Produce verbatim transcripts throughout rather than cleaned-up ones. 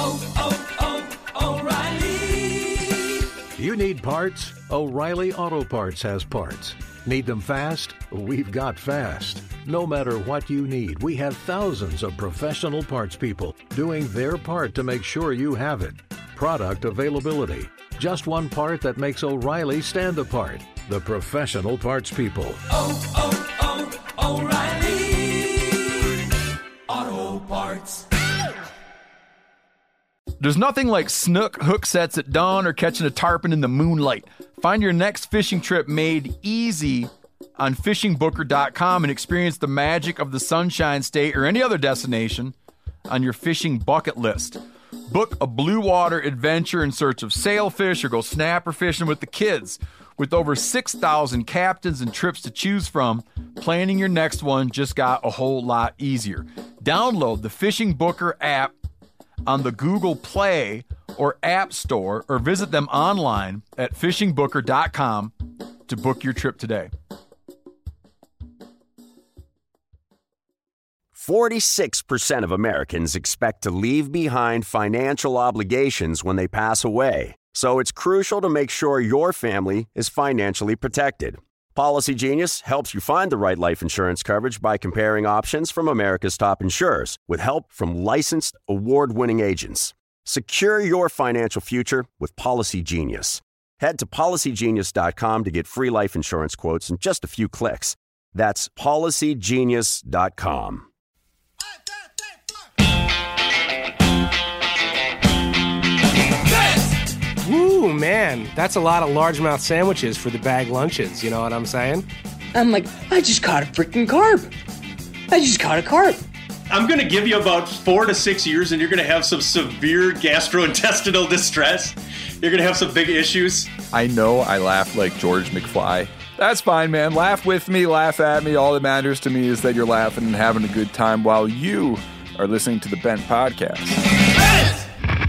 oh, oh, O'Reilly. You need parts? O'Reilly Auto Parts has parts. Need them fast? We've got fast. No matter what you need, we have thousands of professional parts people doing their part to make sure you have it. Product availability. Just one part that makes O'Reilly stand apart. The professional parts people. Oh, oh, oh, O'Reilly Auto Parts. There's nothing like snook hook sets at dawn or catching a tarpon in the moonlight. Find your next fishing trip made easy on fishing booker dot com and experience the magic of the Sunshine State or any other destination on your fishing bucket list. Book a blue water adventure in search of sailfish or go snapper fishing with the kids. With over six thousand captains and trips to choose from, planning your next one just got a whole lot easier. Download the Fishing Booker app on the Google Play or App Store, or visit them online at fishing booker dot com to book your trip today. forty-six percent of Americans expect to leave behind financial obligations when they pass away. So it's crucial to make sure your family is financially protected. Policy Genius helps you find the right life insurance coverage by comparing options from America's top insurers with help from licensed, award-winning agents. Secure your financial future with Policy Genius. Head to policy genius dot com to get free life insurance quotes in just a few clicks. That's policy genius dot com. Woo, man, that's a lot of largemouth sandwiches for the bag lunches, you know what I'm saying? I'm like, I just caught a freaking carp. I just caught a carp. I'm going to give you about four to six years and you're going to have some severe gastrointestinal distress. You're going to have some big issues. I know I laugh like George McFly. That's fine, man. Laugh with me, laugh at me. All that matters to me is that you're laughing and having a good time while you are listening to the Bent Podcast. Bent!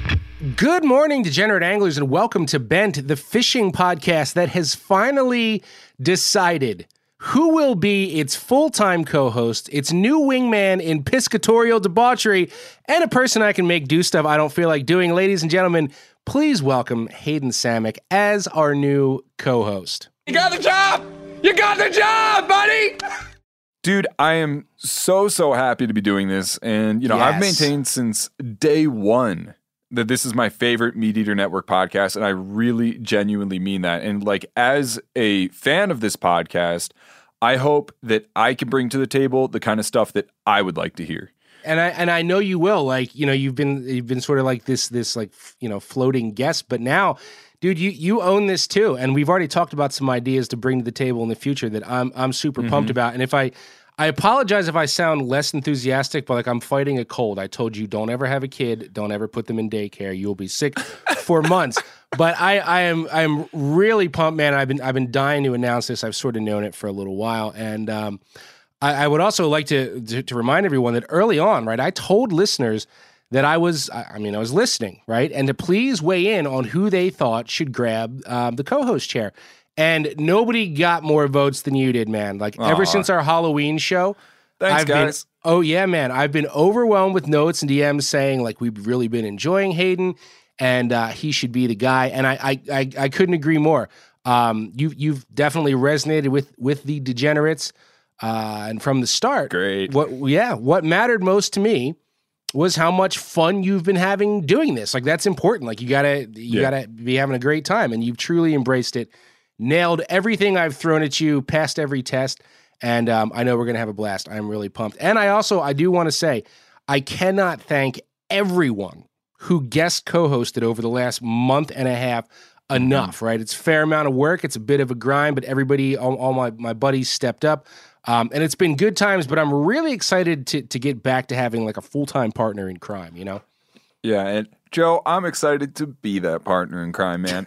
Good morning, degenerate anglers, and welcome to Bent, the fishing podcast that has finally decided who will be its full-time co-host, its new wingman in piscatorial debauchery, and a person I can make do stuff I don't feel like doing. Ladies and gentlemen, please welcome Hayden Samick as our new co-host. You got the job! You got the job, buddy! Dude, I am so, so happy to be doing this. And, you know, Yes. I've maintained since day one that this is my favorite Meat Eater Network podcast, and I really genuinely mean that. And like, as a fan of this podcast, I hope that I can bring to the table the kind of stuff that I would like to hear. And I and I know you will. Like, you know, you've been you've been sort of like this this like f- you know floating guest, but now, dude, you you own this too. And we've already talked about some ideas to bring to the table in the future that I'm I'm super Mm-hmm. pumped about. And if I I apologize if I sound less enthusiastic, but like I'm fighting a cold. I told you, don't ever have a kid. Don't ever put them in daycare. You'll be sick for months. But I, I am I'm really pumped, man. I've been I've been dying to announce this. I've sort of known it for a little while. And um, I, I would also like to, to to remind everyone that early on, right, I told listeners that I was, I I mean, I was listening, right, and to please weigh in on who they thought should grab um, the co-host chair. And nobody got more votes than you did, man. Like, Aw. ever since our Halloween show, Thanks, I've guys. been, oh yeah, man, I've been overwhelmed with notes and D Ms saying like we've really been enjoying Hayden, and uh, he should be the guy. And I, I, I, I couldn't agree more. Um, you, you've definitely resonated with with the degenerates, uh, and from the start, Great. What, yeah, what mattered most to me was how much fun you've been having doing this. Like, that's important. Like, you gotta, you Yeah. gotta be having a great time, and you've truly embraced it. Nailed everything I've thrown at you, passed every test, and um, I know we're going to have a blast. I'm really pumped. And I also, I do want to say, I cannot thank everyone who guest co-hosted over the last month and a half enough, right? It's a fair amount of work. It's a bit of a grind, but everybody, all, all my, my buddies stepped up. Um, and it's been good times, but I'm really excited to to get back to having like a full-time partner in crime, you know? Yeah, and Joe, I'm excited to be that partner in crime, man.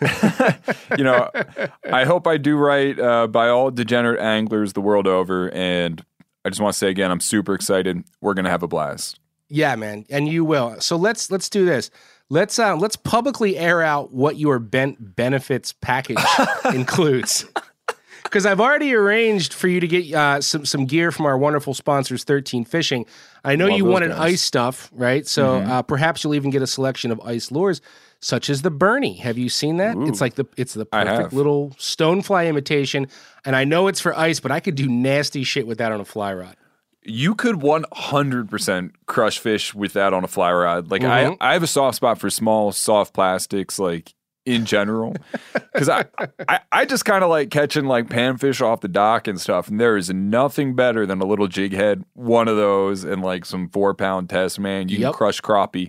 You know, I hope I do right uh, by all degenerate anglers the world over, and I just want to say again, I'm super excited. We're gonna have a blast. Yeah, man, and you will. So let's let's do this. Let's uh, let's publicly air out what your Bent benefits package includes. because I've already arranged for you to get uh, some some gear from our wonderful sponsors, thirteen Fishing. I know Love you those wanted guys. ice stuff, right? So Mhm. uh, perhaps you'll even get a selection of ice lures, such as the Bernie. Have you seen that? Ooh. It's like the it's the I perfect have. little stonefly imitation. And I know it's for ice, but I could do nasty shit with that on a fly rod. You could one hundred percent crush fish with that on a fly rod. Like Mhm. I, I have a soft spot for small, soft plastics, like in general, because I, I, I just kind of like catching like panfish off the dock and stuff. And there is nothing better than a little jig head, one of those, and like some four pound test, man. You Yep. can crush crappie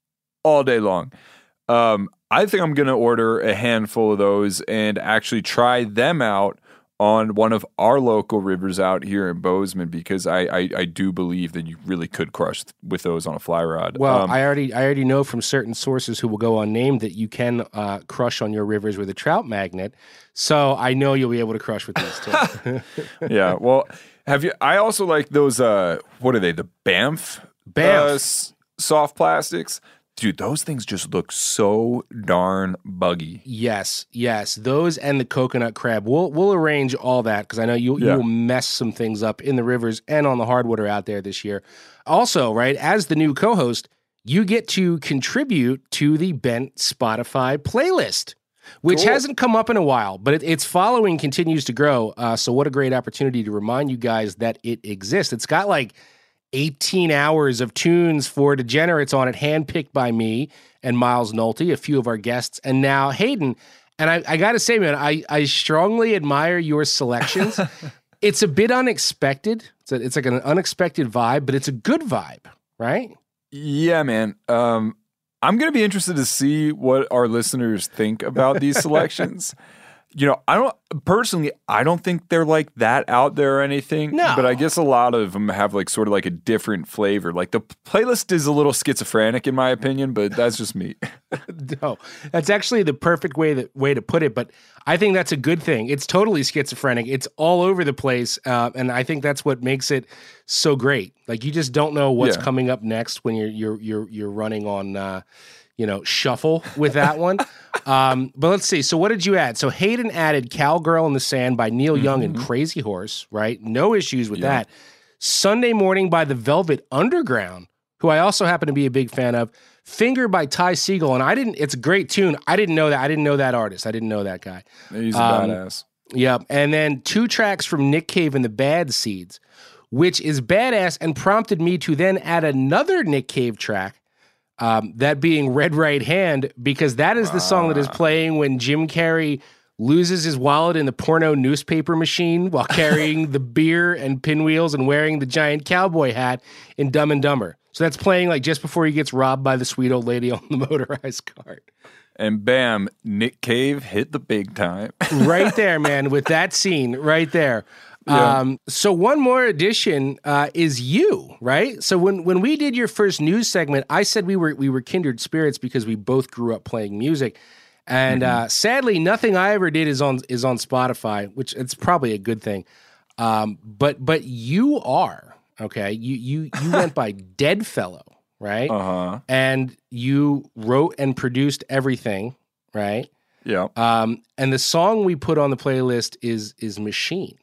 all day long. Um, I think I'm gonna order a handful of those and actually try them out on one of our local rivers out here in Bozeman, because I, I, I do believe that you really could crush with those on a fly rod. Well, Um, I already I already know from certain sources who will go unnamed that you can uh, crush on your rivers with a trout magnet. So I know you'll be able to crush with these too. yeah. Well, have you? I also like those. Uh, what are they? The Banff, Banff. uh, s- soft plastics. Dude, those things just look so darn buggy. Yes, yes, those and the coconut crab. We'll we'll arrange all that because I know you Yeah. you will mess some things up in the rivers and on the hardwater out there this year. Also, right, as the new co-host, you get to contribute to the Bent Spotify playlist, which Cool. hasn't come up in a while, but it, its following continues to grow. Uh, so, what a great opportunity to remind you guys that it exists. It's got like eighteen hours of tunes for degenerates on it, handpicked by me and Miles Nolte, a few of our guests, and now Hayden. And I, I got to say, man, I, I strongly admire your selections. It's a bit unexpected. It's, a, it's like an unexpected vibe, but it's a good vibe, right? Yeah, man. Um, I'm going to be interested to see what our listeners think about these selections. You know, I don't personally, I don't think they're like that out there or anything. No. But I guess a lot of them have like sort of like a different flavor. Like the playlist is a little schizophrenic in my opinion, but that's just me. No, that's actually the perfect way that way to put it. But I think that's a good thing. It's totally schizophrenic. It's all over the place, uh, and I think that's what makes it so great. Like you just don't know what's Yeah. coming up next when you're you're you're you're running on, uh, you know, shuffle with that one. um, but let's see. So what did you add? So Hayden added "Cowgirl in the Sand" by Neil Young and Crazy Horse. Right, no issues with Yeah. that. "Sunday Morning" by the Velvet Underground, who I also happen to be a big fan of. "Finger" by Ty Segall, and I didn't. It's a great tune. I didn't know that. I didn't know that artist. I didn't know that guy. He's a Um, badass. Yep. And then two tracks from Nick Cave and the Bad Seeds, which is badass and prompted me to then add another Nick Cave track, um, that being "Red Right Hand," because that is the song that is playing when Jim Carrey loses his wallet in the porno newspaper machine while carrying the beer and pinwheels and wearing the giant cowboy hat in Dumb and Dumber. So that's playing like just before he gets robbed by the sweet old lady on the motorized cart. And bam, Nick Cave hit the big time. Right there, man, with that scene right there. Yeah. Um, so one more addition uh, is you, right? So when when we did your first news segment, I said we were we were kindred spirits because we both grew up playing music. And uh, sadly, nothing I ever did is on is on Spotify, which it's probably a good thing. Um, but but you are, okay. You you you went by Dead Fellow, right? Uh-huh. And you wrote and produced everything, right? Yeah. Um, and the song we put on the playlist is is Machine.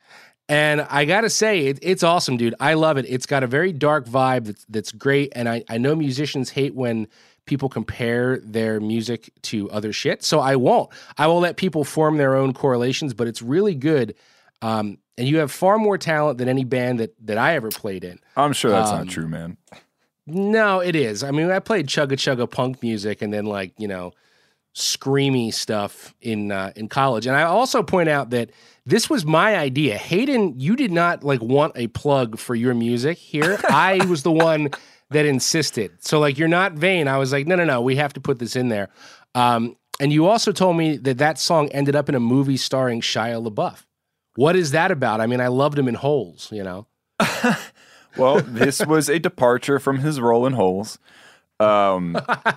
And I gotta say, it, it's awesome, dude. I love it. It's got a very dark vibe that's that's great. And I, I know musicians hate when people compare their music to other shit. So I won't. I will let people form their own correlations, but it's really good. Um, and you have far more talent than any band that that I ever played in. I'm sure that's Um, not true, man. No, it is. I mean, I played chugga chugga punk music and then like, you know, screamy stuff in uh, in college. And I also point out that this was my idea. Hayden, you did not like want a plug for your music here. I was the one that insisted. So like, you're not vain. I was like, no, no, no, we have to put this in there. Um, and you also told me that that song ended up in a movie starring Shia LaBeouf. What is that about? I mean, I loved him in Holes, you know? Well, this was a departure from his role in Holes. Um,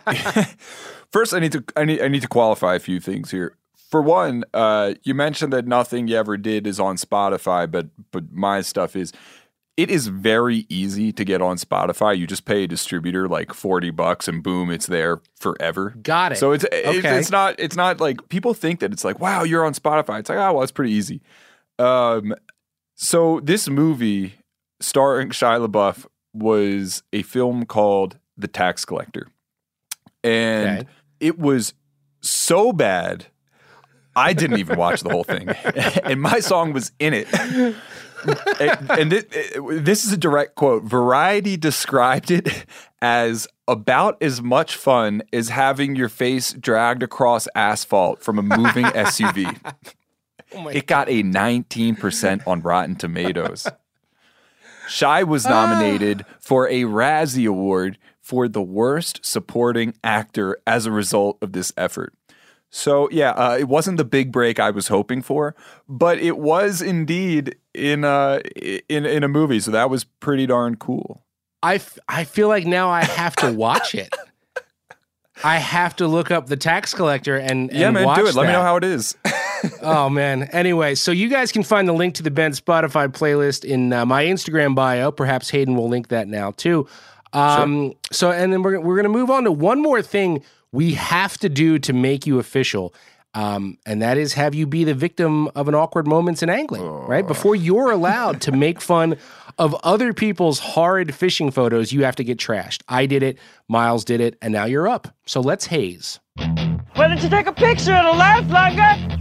first, I need to I need I need to qualify a few things here. For one, uh, you mentioned that nothing you ever did is on Spotify, but but my stuff is. It is very easy to get on Spotify. You just pay a distributor like forty bucks, and boom, it's there forever. Got it. So it's it, Okay. it's not it's not like people think that it's like, wow, you're on Spotify. It's like, oh well, it's pretty easy. Um, so this movie starring Shia LaBeouf was a film called The Tax Collector. And Okay. it was so bad, I didn't even watch the whole thing. And my song was in it. and and it, it, this is a direct quote. Variety described it as about as much fun as having your face dragged across asphalt from a moving S U V. Oh It got a nineteen percent on Rotten Tomatoes. Shai was nominated for a Razzie Award for the worst supporting actor as a result of this effort. So yeah, uh, it wasn't the big break I was hoping for, but it was indeed in a in in a movie. So that was pretty darn cool. I, f- I feel like now I have to watch it. I have to look up The Tax Collector and, and Yeah, man, watch do it. Let me that. know how it is. Oh, man. Anyway, so you guys can find the link to the Ben Spotify playlist in uh, my Instagram bio. Perhaps Hayden will link that now, too. Um, So, and then we're, we're going to move on to one more thing we have to do to make you official. Um, and that is have you be the victim of an awkward moments in angling, right? Before you're allowed to make fun of other people's horrid fishing photos, you have to get trashed. I did it, Miles did it, and now you're up. So let's haze. Why don't you take a picture? It'll last longer.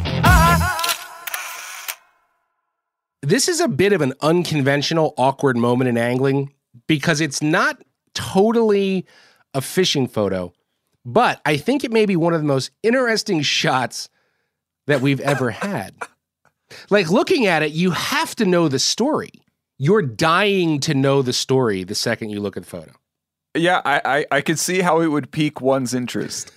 This is a bit of an unconventional, awkward moment in angling because it's not totally a fishing photo, but I think it may be one of the most interesting shots that we've ever had. Like, looking at it, you have to know the story. You're dying to know the story the second you look at the photo. Yeah, I, I, I could see how it would pique one's interest.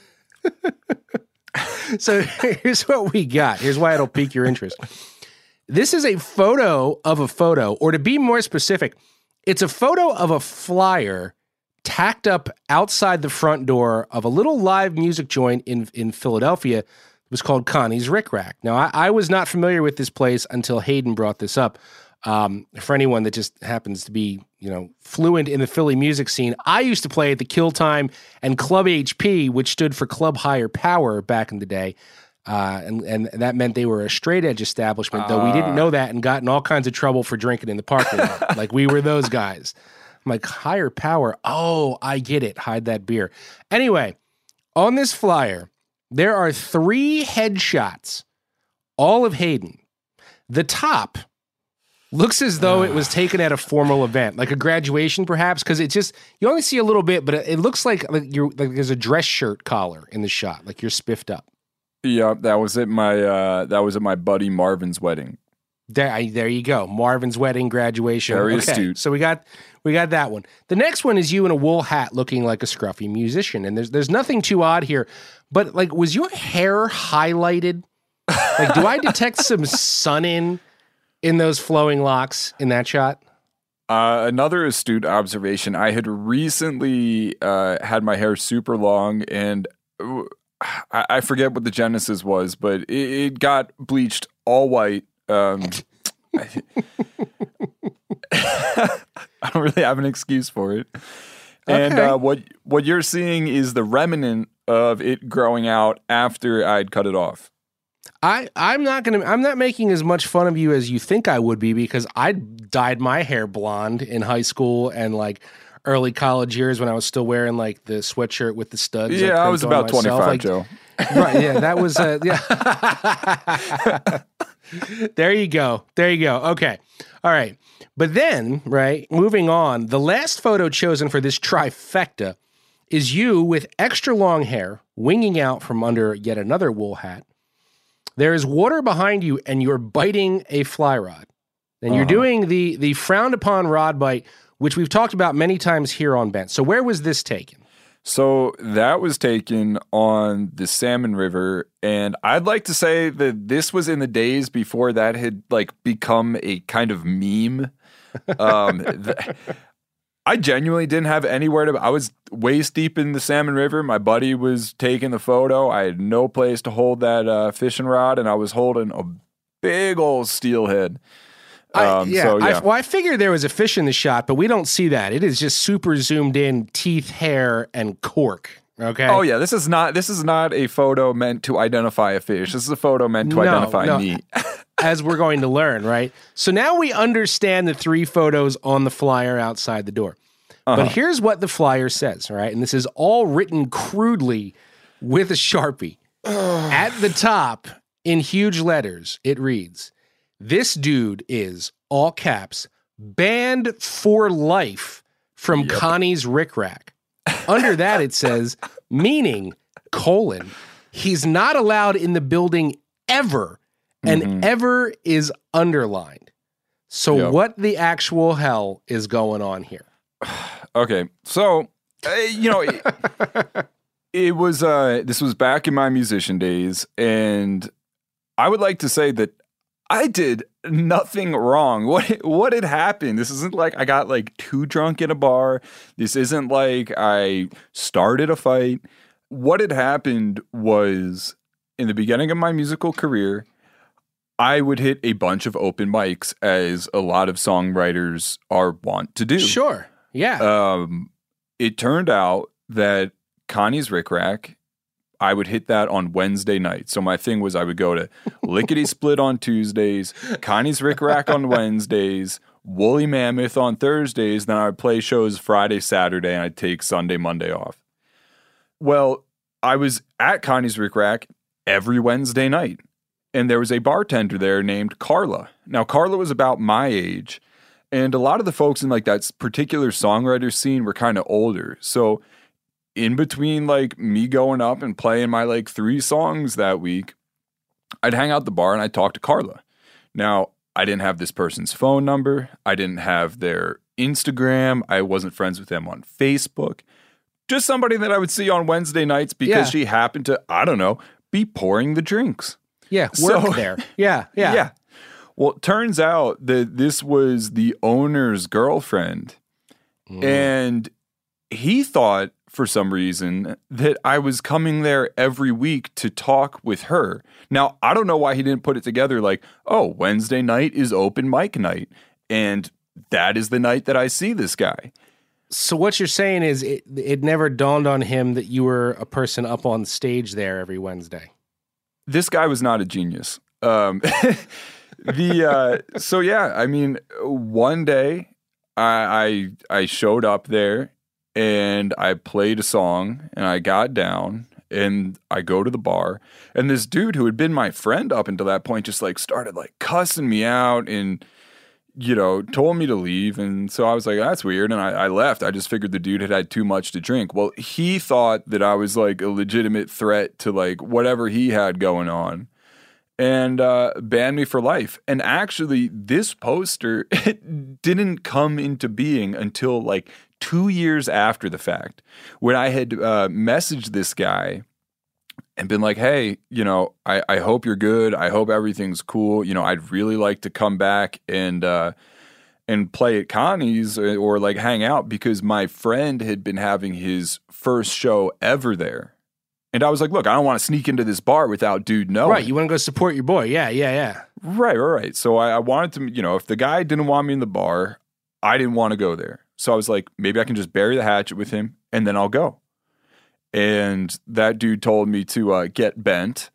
So here's what we got. Here's why it'll pique your interest. This is a photo of a photo, or to be more specific, it's a photo of a flyer tacked up outside the front door of a little live music joint in, in Philadelphia. It was called Connie's Rick Rack. Now, I, I was not familiar with this place until Hayden brought this up. Um, for anyone that just happens to be, you know, fluent in the Philly music scene, I used to play at the Kill Time and Club H P, which stood for Club Higher Power back in the day. Uh, and, and that meant they were a straight edge establishment, though we didn't know that and got in all kinds of trouble for drinking in the parking lot. Like, we were those guys. I'm like, Higher Power. Oh, I get it. Hide that beer. Anyway, on this flyer, there are three headshots, all of Hayden. The top looks as though it was taken at a formal event, like a graduation, perhaps, because it just, you only see a little bit, but it, it looks like, like you're like there's a dress shirt collar in the shot, like you're spiffed up. Yeah, that was at my uh, that was at my buddy Marvin's wedding. There, I, there you go. Marvin's wedding, graduation. Very okay, astute. so we got we got that one. The next one is you in a wool hat, looking like a scruffy musician, and there's there's nothing too odd here, but like, was your hair highlighted? Like, do I detect some sun in in those flowing locks in that shot? Uh, another astute observation. I had recently uh, had my hair super long, and uh, I, I forget what the genesis was, but it, it got bleached all white. Um, I, I don't really have an excuse for it. And Okay. uh, what what you're seeing is the remnant of it growing out after I'd cut it off. I, I'm not gonna I'm not making as much fun of you as you think I would be, because I dyed my hair blonde in high school and like early college years when I was still wearing like the sweatshirt with the studs. Yeah, like, I was crimped on about myself. twenty-five, Like, Joe. Right, yeah, that was uh, yeah. There you go. There you go. Okay. All right. But then, right, moving on, the last photo chosen for this trifecta is you with extra long hair winging out from under yet another wool hat. There is water behind you, and you're biting a fly rod. And you're Uh-huh. doing the the frowned upon rod bite, which we've talked about many times here on Bent. So where was this taken? So that was taken on the Salmon River, and I'd like to say that this was in the days before that had like become a kind of meme. Um, th- I genuinely didn't have anywhere to. I was waist deep in the Salmon River. My buddy was taking the photo. I had no place to hold that uh, fishing rod, and I was holding a big old steelhead. Um, I, yeah, so, I, yeah. well, I figured there was a fish in the shot, but we don't see that. It is just super zoomed in, teeth, hair, and cork. Okay. Oh yeah, this is not this is not a photo meant to identify a fish. This is a photo meant to No, identify no. meat. as we're going to learn, right? So now we understand the three photos on the flyer outside the door. Uh-huh. But here's what the flyer says, right? And this is all written crudely with a Sharpie. At the top, in huge letters, it reads, "This dude is, all caps, banned for life from yep. Connie's Rick Rack." Under that, it says, meaning, colon, he's not allowed in the building ever, and mm-hmm. ever is underlined. So yep. what the actual hell is going on here? Okay, so, uh, you know, it, it was, uh, this was back in my musician days, and I would like to say that I did nothing wrong. What what had happened? This isn't like I got like too drunk in a bar. This isn't like I started a fight. What had happened was in the beginning of my musical career, I would hit a bunch of open mics, as a lot of songwriters are wont to do. Sure. Yeah. Um, it turned out that Connie's Rick Rack, I would hit that on Wednesday night. So my thing was I would go to Lickety Split on Tuesdays, Connie's Rick Rack on Wednesdays, Woolly Mammoth on Thursdays. Then I would play shows Friday, Saturday, and I'd take Sunday, Monday off. Well, I was at Connie's Rick Rack every Wednesday night, and there was a bartender there named Carla. Now, Carla was about my age, and a lot of the folks in like that particular songwriter scene were kind of older. So in between like me going up and playing my like three songs that week, I'd hang out at the bar and I'd talk to Carla. Now, I didn't have this person's phone number. I didn't have their Instagram. I wasn't friends with them on Facebook. Just somebody that I would see on Wednesday nights because yeah. she happened to, I don't know, be pouring the drinks. Yeah, work so, there. Yeah, yeah. Yeah. Well, it turns out that this was the owner's girlfriend. Mm. And he thought, for some reason, that I was coming there every week to talk with her. Now, I don't know why he didn't put it together like, oh, Wednesday night is open mic night, and that is the night that I see this guy. So what you're saying is it, it never dawned on him that you were a person up on stage there every Wednesday. This guy was not a genius. Um, the uh, so yeah, I mean, one day I, I I showed up there. And I played a song, and I got down, and I go to the bar, and this dude who had been my friend up until that point just like started like cussing me out and, you know, told me to leave. And so I was like, that's weird. And I, I left. I just figured the dude had had too much to drink. Well, he thought that I was like a legitimate threat to like whatever he had going on, and uh, banned me for life. And actually, this poster it didn't come into being until like two years after the fact, when I had uh, messaged this guy and been like, hey, you know, I, I hope you're good. I hope everything's cool. You know, I'd really like to come back and uh, and play at Connie's or, or like hang out because my friend had been having his first show ever there. And I was like, look, I don't want to sneak into this bar without dude knowing. Right, you want to go support your boy. Yeah, yeah, yeah. Right, right, right. So I, I wanted to, you know, if the guy didn't want me in the bar, I didn't want to go there. So I was like, maybe I can just bury the hatchet with him and then I'll go. And that dude told me to uh, get bent.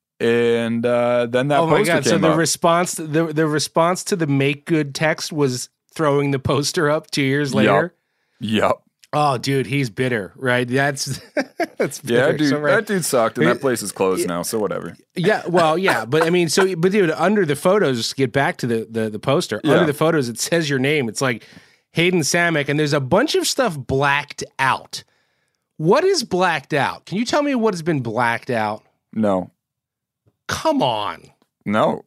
And uh, then that oh my poster God. came So the up. response, the, the response to the make good text was throwing the poster up two years later. Yep. Yep. Oh, dude, he's bitter, right? That's that's bitter. Yeah, dude, so, right. that dude sucked, and that place is closed now, so whatever. Yeah, well, yeah, but I mean, so, but dude, under the photos, just to get back to the the, the poster, Yeah. under the photos, it says your name. It's like Hayden Samek, and there's a bunch of stuff blacked out. What is blacked out? Can you tell me what has been blacked out? No. Come on. No.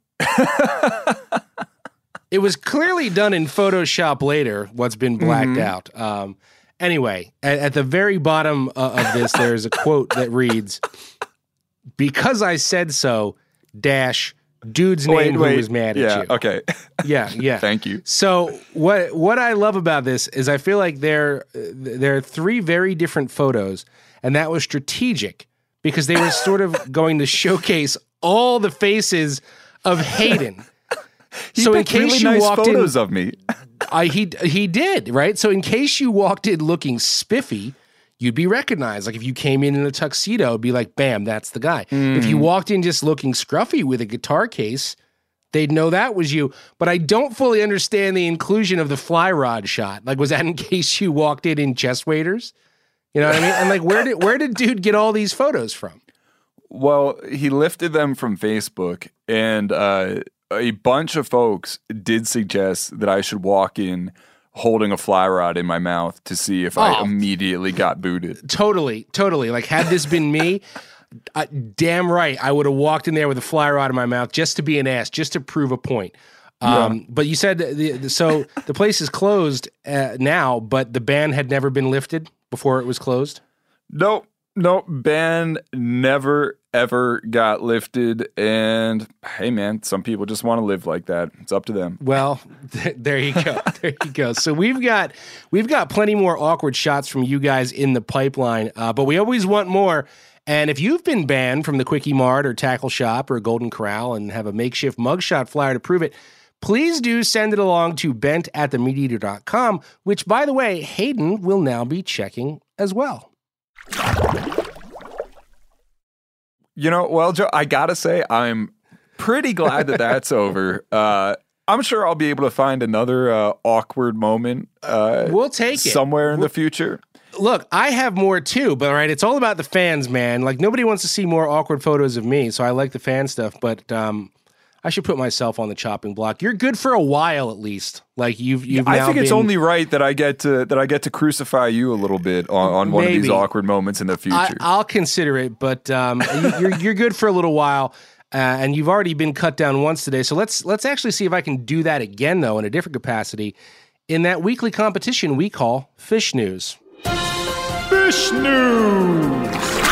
It was clearly done in Photoshop later, what's been blacked Mhm. out. Um, anyway, at, at the very bottom uh, of this, there's a quote that reads, because I said so, dash, dude's name Wait, who wait. was mad yeah, at you. okay. Yeah, yeah. Thank you. So what what I love about this is I feel like there there are three very different photos, and that was strategic because they were sort of going to showcase all the faces of Hayden. He so in picked case really you nice walked photos in, of me. I he he did, right? So in case you walked in looking spiffy, you'd be recognized. Like if you came in in a tuxedo, it'd be like, bam, that's the guy. Mm. If you walked in just looking scruffy with a guitar case, they'd know that was you. But I don't fully understand the inclusion of the fly rod shot. Like, was that in case you walked in in chest waders? You know what I mean? And like, where did where did dude get all these photos from? Well, he lifted them from Facebook, and uh, a bunch of folks did suggest that I should walk in holding a fly rod in my mouth to see if oh. I immediately got booted. Totally, totally. Like, had this been me, uh, damn right, I would have walked in there with a fly rod in my mouth just to be an ass, just to prove a point. Um, yeah. But you said, the, the, so the place is closed uh, now, but the ban had never been lifted before it was closed? Nope. Nope. Ban never, ever got lifted. And hey, man, some people just want to live like that. It's up to them. Well, th- there you go. There you go. So we've got we've got plenty more awkward shots from you guys in the pipeline, uh, but we always want more. And if you've been banned from the Quickie Mart or Tackle Shop or Golden Corral and have a makeshift mugshot flyer to prove it, please do send it along to bent at the meat eater dot com, which, by the way, Hayden will now be checking as well. You know, well, Joe, I gotta say, I'm pretty glad that that's over. Uh, I'm sure I'll be able to find another uh, awkward moment. Uh, we'll take it somewhere in we'll, the future. Look, I have more too, but all right, it's all about the fans, man. Like, nobody wants to see more awkward photos of me, so I like the fan stuff, but um, I should put myself on the chopping block. You're good for a while, at least. Like you've, you've. Yeah, I now think been, it's only right that I get to that I get to crucify you a little bit on, on one maybe. of these awkward moments in the future. I, I'll consider it, but um, you're you're good for a little while, uh, and you've already been cut down once today. So let's let's actually see if I can do that again, though, in a different capacity, in that weekly competition we call Fish News. Fish News.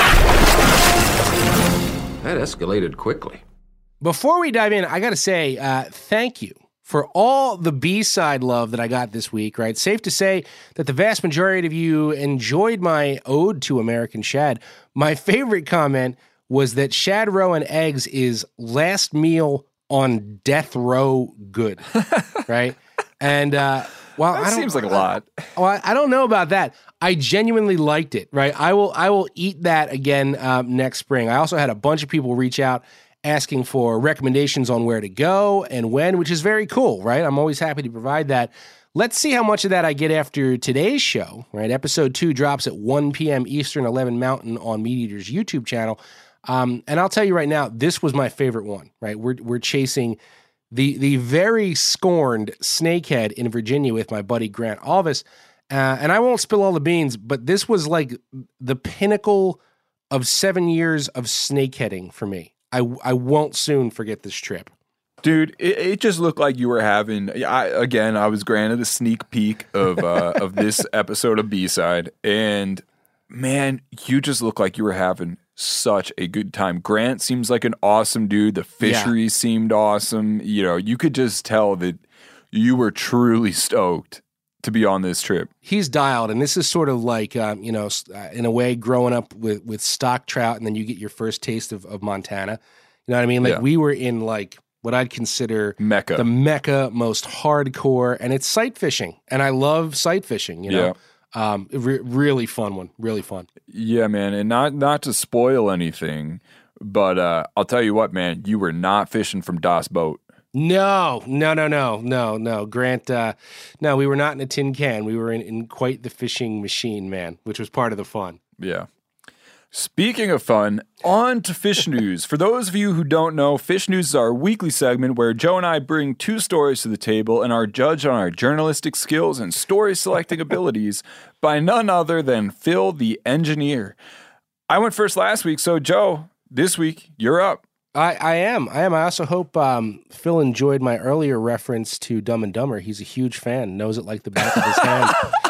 That escalated quickly. Before we dive in, I got to say uh, thank you for all the B-side love that I got this week, right? Safe to say that the vast majority of you enjoyed my ode to American shad. My favorite comment was that shad roe and eggs is last meal on death row good, right? And uh, well, that I don't, seems like a lot. Well, I, I don't know about that. I genuinely liked it, right? I will I will eat that again um, next spring. I also had a bunch of people reach out asking for recommendations on where to go and when, which is very cool, right? I'm always happy to provide that. Let's see how much of that I get after today's show, right? Episode two drops at one p.m. Eastern, eleven Mountain on Meat Eater's YouTube channel. Um, and I'll tell you right now, this was my favorite one, right? We're we're chasing the the very scorned snakehead in Virginia with my buddy Grant Alvis. Uh, and I won't spill all the beans, but this was like the pinnacle of seven years of snakeheading for me. I, I won't soon forget this trip. Dude, it, it just looked like you were having, I, again, I was granted a sneak peek of uh, of this episode of B-Side, and man, you just look like you were having such a good time. Grant seems like an awesome dude. The fishery yeah. seemed awesome. You know, you could just tell that you were truly stoked to be on this trip. He's dialed, and this is sort of like, um, you know, in a way, growing up with, with stock trout, and then you get your first taste of, of Montana. You know what I mean? Like, yeah. we were in, like, what I'd consider Mecca. the Mecca, most hardcore, and it's sight fishing, and I love sight fishing, you know? Yeah. Um, re- really fun one, really fun. Yeah, man, and not, not to spoil anything, but uh, I'll tell you what, man, you were not fishing from Das Boat. No, no, no, no, no, no. Grant, uh, no, we were not in a tin can. We were in, in quite the fishing machine, man, which was part of the fun. Yeah. Speaking of fun, on to Fish News. For those of you who don't know, Fish News is our weekly segment where Joe and I bring two stories to the table and are judged on our journalistic skills and story selecting abilities by none other than Phil the Engineer. I went first last week, so Joe, this week, you're up. I, I am. I am. I also hope um, Phil enjoyed my earlier reference to Dumb and Dumber. He's a huge fan, knows it like the back of his hand.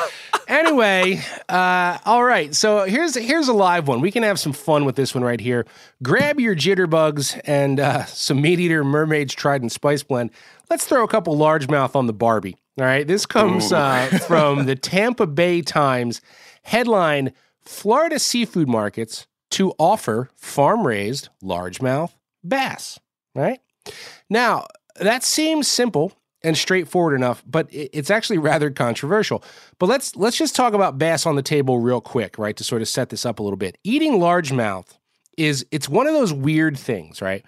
Anyway, uh, all right. So here's here's a live one. We can have some fun with this one right here. Grab your jitterbugs and uh, some Meat Eater Mermaid's Trident Spice Blend. Let's throw a couple largemouth on the Barbie. All right. This comes uh, from the Tampa Bay Times. Headline: Florida seafood markets to offer farm-raised largemouth bass. Right? Now, that seems simple and straightforward enough, but it's actually rather controversial. But let's let's just talk about bass on the table real quick, right, to sort of set this up a little bit. Eating largemouth is, it's one of those weird things, right?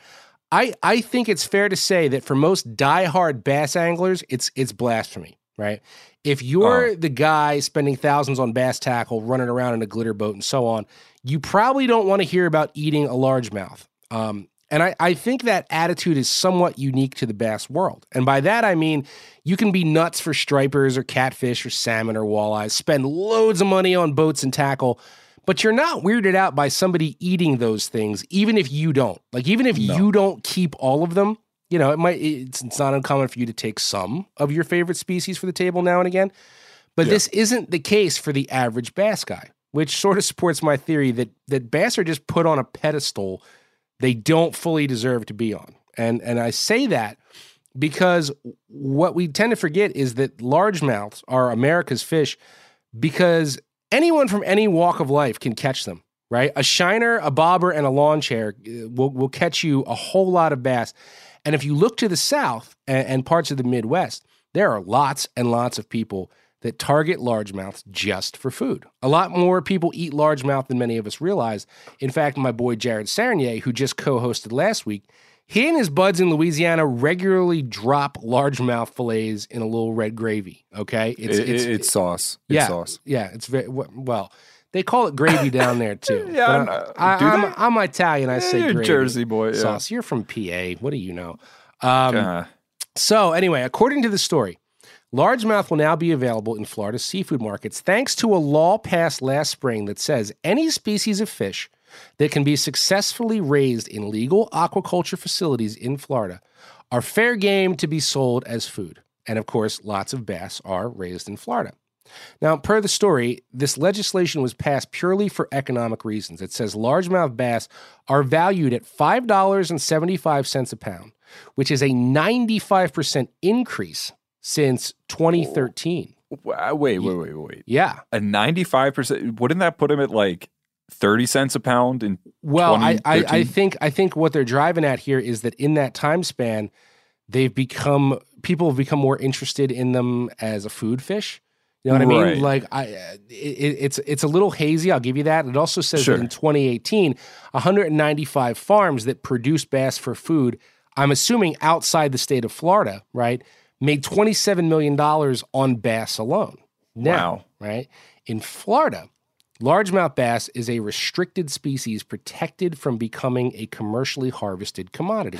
I, I think it's fair to say that for most diehard bass anglers, it's it's blasphemy, right? If you're Oh. the guy spending thousands on bass tackle, running around in a glitter boat and so on, you probably don't want to hear about eating a largemouth. Um, and I, I think that attitude is somewhat unique to the bass world. And by that, I mean, you can be nuts for stripers or catfish or salmon or walleyes, spend loads of money on boats and tackle, but you're not weirded out by somebody eating those things, even if you don't. Like, even if No. you don't keep all of them, you know, it might, it's, it's not uncommon for you to take some of your favorite species for the table now and again. But Yeah. this isn't the case for the average bass guy, which sort of supports my theory that that bass are just put on a pedestal they don't fully deserve to be on. And and I say that because what we tend to forget is that largemouths are America's fish because anyone from any walk of life can catch them, right? A shiner, a bobber, and a lawn chair will, will catch you a whole lot of bass. And if you look to the south and, and parts of the Midwest, there are lots and lots of people that target largemouths just for food. A lot more people eat largemouth than many of us realize. In fact, my boy Jared Sarnier, who just co-hosted last week, he and his buds in Louisiana regularly drop largemouth fillets in a little red gravy, okay? It's, it, it's, it's sauce. It's yeah, sauce. Yeah, it's very, well, they call it gravy down there too. Yeah, But I I, do I, I'm, they? I'm Italian, I Yeah, say you're a gravy. Jersey boy, yeah. Sauce. You're from P A. What do you know? Um, Uh, So anyway, according to the story, largemouth will now be available in Florida seafood markets thanks to a law passed last spring that says any species of fish that can be successfully raised in legal aquaculture facilities in Florida are fair game to be sold as food. And of course, lots of bass are raised in Florida. Now, per the story, this legislation was passed purely for economic reasons. It says largemouth bass are valued at five dollars and seventy-five cents a pound, which is a ninety-five percent increase since twenty thirteen. Wow, wait, wait, wait, wait. Yeah. A ninety-five percent, wouldn't that put him at like thirty cents a pound in Well, I, I, I twenty thirteen? think I think what they're driving at here is that in that time span, they've become people have become more interested in them as a food fish. You know what I Right. mean? Like I, it, it's it's a little hazy. I'll give you that. It also says Sure. that in twenty eighteen, one hundred ninety-five farms that produce bass for food, I'm assuming outside the state of Florida, right, made twenty-seven million dollars on bass alone. Now, Wow. right, in Florida, largemouth bass is a restricted species protected from becoming a commercially harvested commodity.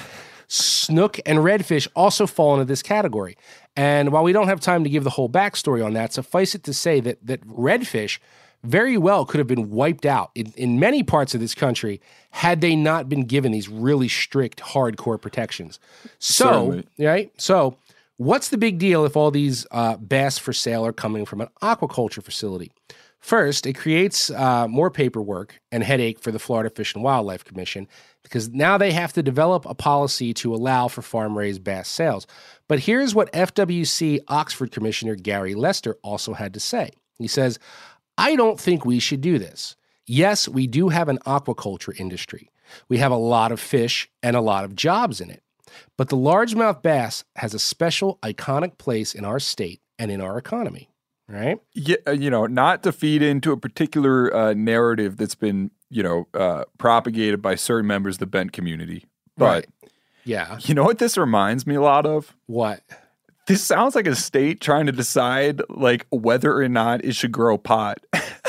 Snook and redfish also fall into this category. And while we don't have time to give the whole backstory on that, suffice it to say that that redfish very well could have been wiped out in, in many parts of this country had they not been given these really strict, hardcore protections. So, Certainly. right? So, what's the big deal if all these uh, bass for sale are coming from an aquaculture facility? First, it creates uh, more paperwork and headache for the Florida Fish and Wildlife Commission because now they have to develop a policy to allow for farm-raised bass sales. But here's what F W C Oxford Commissioner Gary Lester also had to say. He says, I don't think we should do this. Yes, we do have an aquaculture industry. We have a lot of fish and a lot of jobs in it. But the largemouth bass has a special, iconic place in our state and in our economy. Right? Yeah, uh, you know, not to feed into a particular uh, narrative that's been, you know, uh, propagated by certain members of the bent community. But Right. Yeah. you know what this reminds me a lot of? What? This sounds like a state trying to decide like whether or not it should grow pot.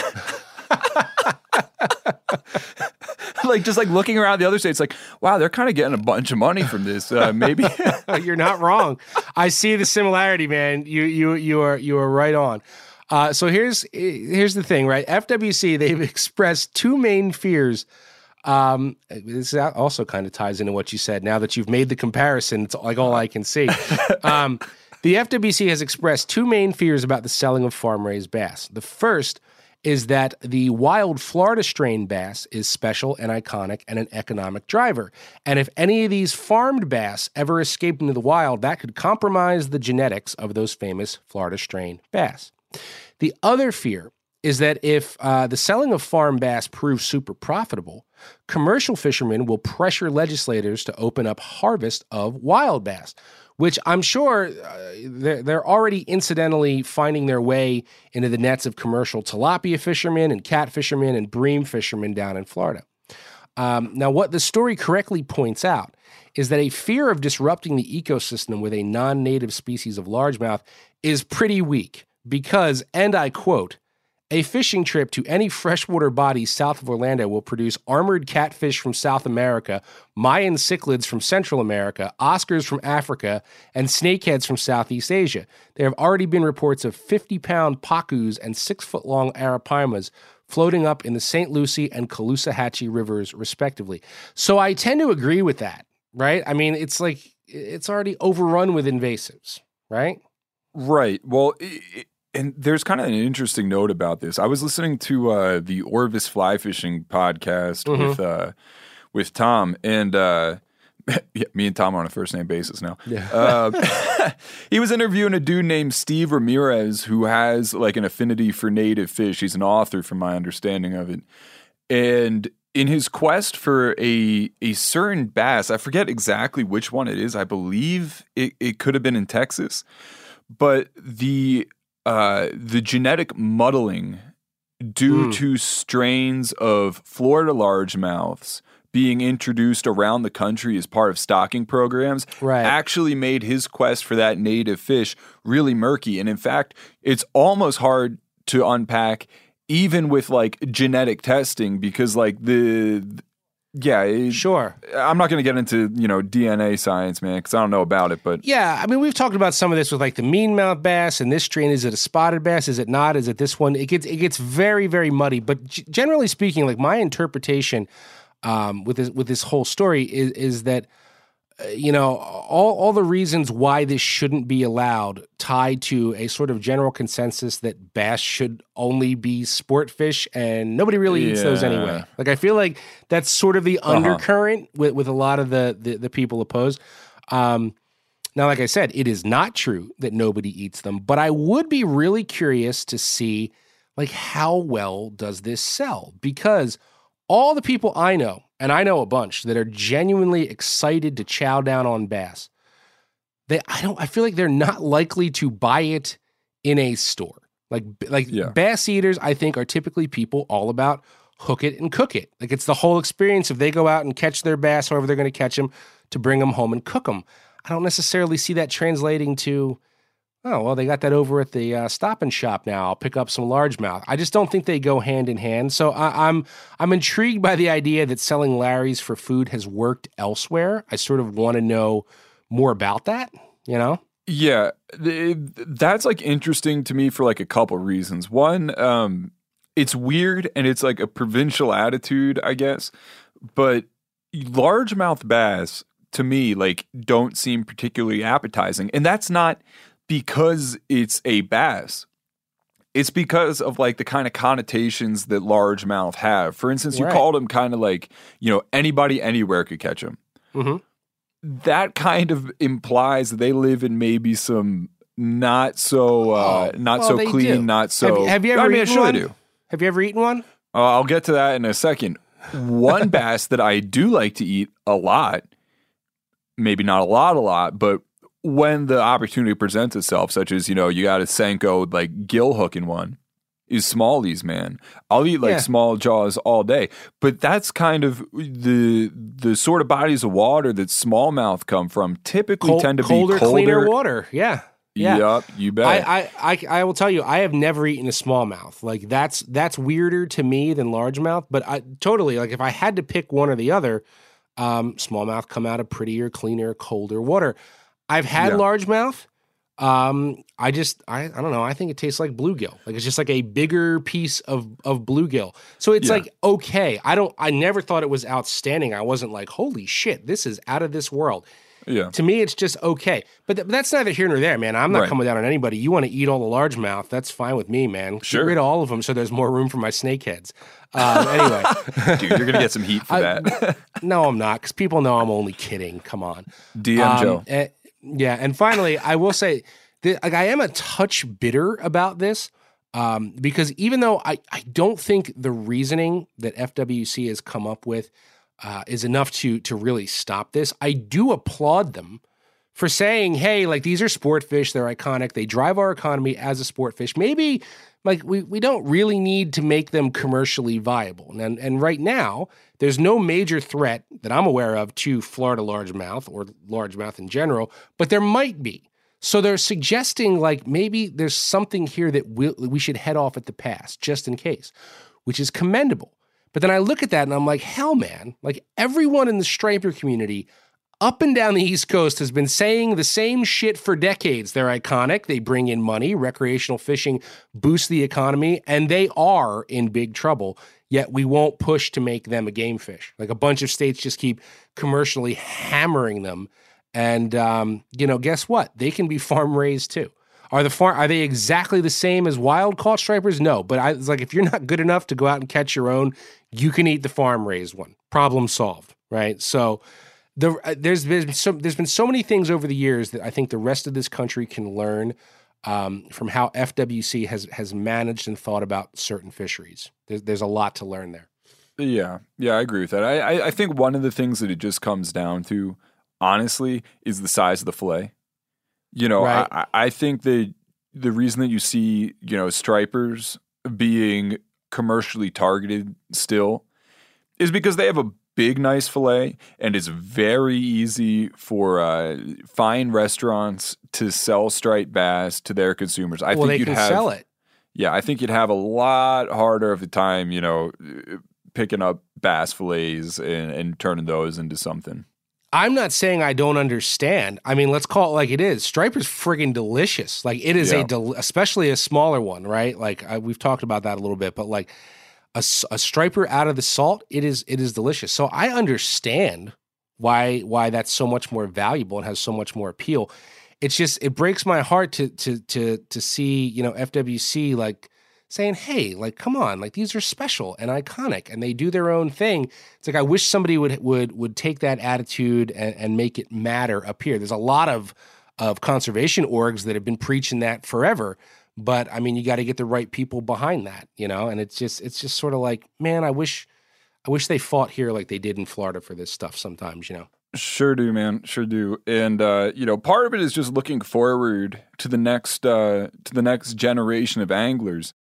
Like just like looking around the other states, like, wow, they're kind of getting a bunch of money from this. Uh, maybe You're not wrong. I see the similarity, man. You you you are you are right on. Uh, so here's here's the thing, right? F W C, they've expressed two main fears. Um, this also kind of ties into what you said. Now that you've made the comparison, it's like all I can see. Um, the F W C has expressed two main fears about the selling of farm-raised bass. The first is that the wild Florida strain bass is special and iconic and an economic driver. And if any of these farmed bass ever escaped into the wild, that could compromise the genetics of those famous Florida strain bass. The other fear is that if uh, the selling of farm bass proves super profitable, commercial fishermen will pressure legislators to open up harvest of wild bass, which I'm sure uh, they're, they're already incidentally finding their way into the nets of commercial tilapia fishermen and cat fishermen and bream fishermen down in Florida. Um, now, what the story correctly points out is that a fear of disrupting the ecosystem with a non-native species of largemouth is pretty weak because, and I quote, a fishing trip to any freshwater body south of Orlando will produce armored catfish from South America, Mayan cichlids from Central America, Oscars from Africa, and snakeheads from Southeast Asia. There have already been reports of fifty-pound pacus and six-foot-long arapaimas floating up in the Saint Lucie and Caloosahatchee rivers, respectively. So I tend to agree with that, right? I mean, it's like, it's already overrun with invasives, right? Right. Well, it, and there's kind of an interesting note about this. I was listening to uh, the Orvis Fly Fishing podcast Mhm. with uh, with Tom, and uh, yeah, me and Tom are on a first name basis now. Yeah. Uh, he was interviewing a dude named Steve Ramirez who has like an affinity for native fish. He's an author, from my understanding of it, and in his quest for a a certain bass, I forget exactly which one it is. I believe it, it could have been in Texas, but the Uh, the genetic muddling due Mm. to strains of Florida largemouths being introduced around the country as part of stocking programs Right. actually made his quest for that native fish really murky. And in fact, it's almost hard to unpack even with like genetic testing because like the, yeah, it- Sure. I'm not going to get into, you know, D N A science, man, because I don't know about it, but Yeah, I mean, we've talked about some of this with like the mean-mouth bass and this strain. Is it a spotted bass? Is it not? Is it this one? It gets it gets very, very muddy. But g- generally speaking, like my interpretation um, with this with this whole story is is that uh, you know all all the reasons why this shouldn't be allowed tied to a sort of general consensus that bass should only be sport fish and nobody really eats those Yeah. anyway. Like I feel like that's sort of the Uh-huh. undercurrent with with a lot of the the, the people opposed. Um, now, like I said, it is not true that nobody eats them, but I would be really curious to see like how well does this sell? Because all the people I know, and I know a bunch that are genuinely excited to chow down on bass, they I don't I feel like they're not likely to buy it in a store. Like like Yeah. bass eaters, I think, are typically people all about hook it and cook it. Like it's the whole experience if they go out and catch their bass, however they're going to catch them, to bring them home and cook them. I don't necessarily see that translating to, oh, well, they got that over at the uh, Stop and Shop now. I'll pick up some largemouth. I just don't think they go hand in hand. So I, I'm I'm intrigued by the idea that selling Larry's for food has worked elsewhere. I sort of want to know more about that, you know? yeah, th- that's like interesting to me for like a couple reasons. One, um, it's weird and it's like a provincial attitude, I guess. But largemouth bass, to me, like don't seem particularly appetizing, and that's not because it's a bass. It's because of like the kind of connotations that largemouth have. For instance, you Right. called them kind of like, you know, anybody anywhere could catch them. Mm-hmm. That kind of implies that they live in maybe some not so uh, Oh, not well, so they clean, do. not so. Have you- have you ever I mean, eaten sure one? they do. Have you ever eaten one? Uh, I'll get to that in a second. One bass that I do like to eat a lot, maybe not a lot, a lot, but when the opportunity presents itself, such as, you know, you got a Senko like gill hooking one, is smallies, man. I'll eat like Yeah. small jaws all day, but that's kind of the the sort of bodies of water that smallmouth come from. Typically, Col- tend to colder, be colder, cleaner water. Yeah. Yeah. Yup, you bet. I, I, I, I will tell you, I have never eaten a smallmouth. Like that's that's weirder to me than largemouth. But I totally like if I had to pick one or the other, um, smallmouth come out of prettier, cleaner, colder water. I've had Yeah. largemouth. Um, I just I, I don't know. I think it tastes like bluegill. Like it's just like a bigger piece of of bluegill. So it's Yeah. like okay. I don't. I never thought it was outstanding. I wasn't like holy shit, this is out of this world. yeah. To me, it's just okay. But, th- but that's neither here nor there, man. I'm not Right. coming down on anybody. You want to eat all the largemouth, that's fine with me, man. Sure. Get rid of all of them so there's more room for my snakeheads. Um, anyway. Dude, you're gonna get some heat for I- that. No, I'm not, because people know I'm only kidding. Come on. D M Um, Joe. eh, yeah, and finally, I will say, that, like, I am a touch bitter about this um, because even though I, I don't think the reasoning that F W C has come up with uh, is enough to to really stop this, I do applaud them for saying, hey, like these are sport fish, they're iconic, they drive our economy as a sport fish. Maybe Like, we, we don't really need to make them commercially viable. And, and right now, there's no major threat that I'm aware of to Florida largemouth or largemouth in general, but there might be. So they're suggesting, like, maybe there's something here that we'll, we should head off at the pass, just in case, which is commendable. But then I look at that and I'm like, hell, man, like everyone in the striper community up and down the East Coast has been saying the same shit for decades. They're iconic. They bring in money. Recreational fishing boosts the economy, and they are in big trouble. Yet we won't push to make them a game fish. Like a bunch of states just keep commercially hammering them. And, um, you know, guess what? They can be farm raised too. Are the farm, are they exactly the same as wild caught stripers? No, but I was like, if you're not good enough to go out and catch your own, you can eat the farm raised one. Problem solved, right? So the, uh, there's been so there's been so many things over the years that I think the rest of this country can learn um, from how F W C has has managed and thought about certain fisheries. There's there's a lot to learn there. Yeah, yeah, I agree with that. I I, I think one of the things that it just comes down to, honestly, is the size of the fillet. You know, Right. I, I think that the reason that you see, you know, stripers being commercially targeted still is because they have a big, nice fillet, and it's very easy for uh, fine restaurants to sell striped bass to their consumers. I well, think they you'd can have, sell it. Yeah, I think you'd have a lot harder of a time, you know, picking up bass fillets and, and turning those into something. I'm not saying I don't understand. I mean, let's call it like it is. Striper's friggin' delicious. Like it is Yeah. a, del- especially a smaller one, right? Like I, we've talked about that a little bit, but like a, s- a striper out of the salt, it is it is delicious. So I understand why why that's so much more valuable and has so much more appeal. It's just it breaks my heart to to to to see, you know, F W C like saying, hey, like, come on, like these are special and iconic and they do their own thing. It's like, I wish somebody would, would, would take that attitude and, and make it matter up here. There's a lot of, of conservation orgs that have been preaching that forever, but I mean, you got to get the right people behind that, you know? And it's just, it's just sort of like, man, I wish, I wish they fought here like they did in Florida for this stuff sometimes, you know? Sure do, man. Sure do. And, uh, you know, part of it is just looking forward to the next, uh, to the next generation of anglers.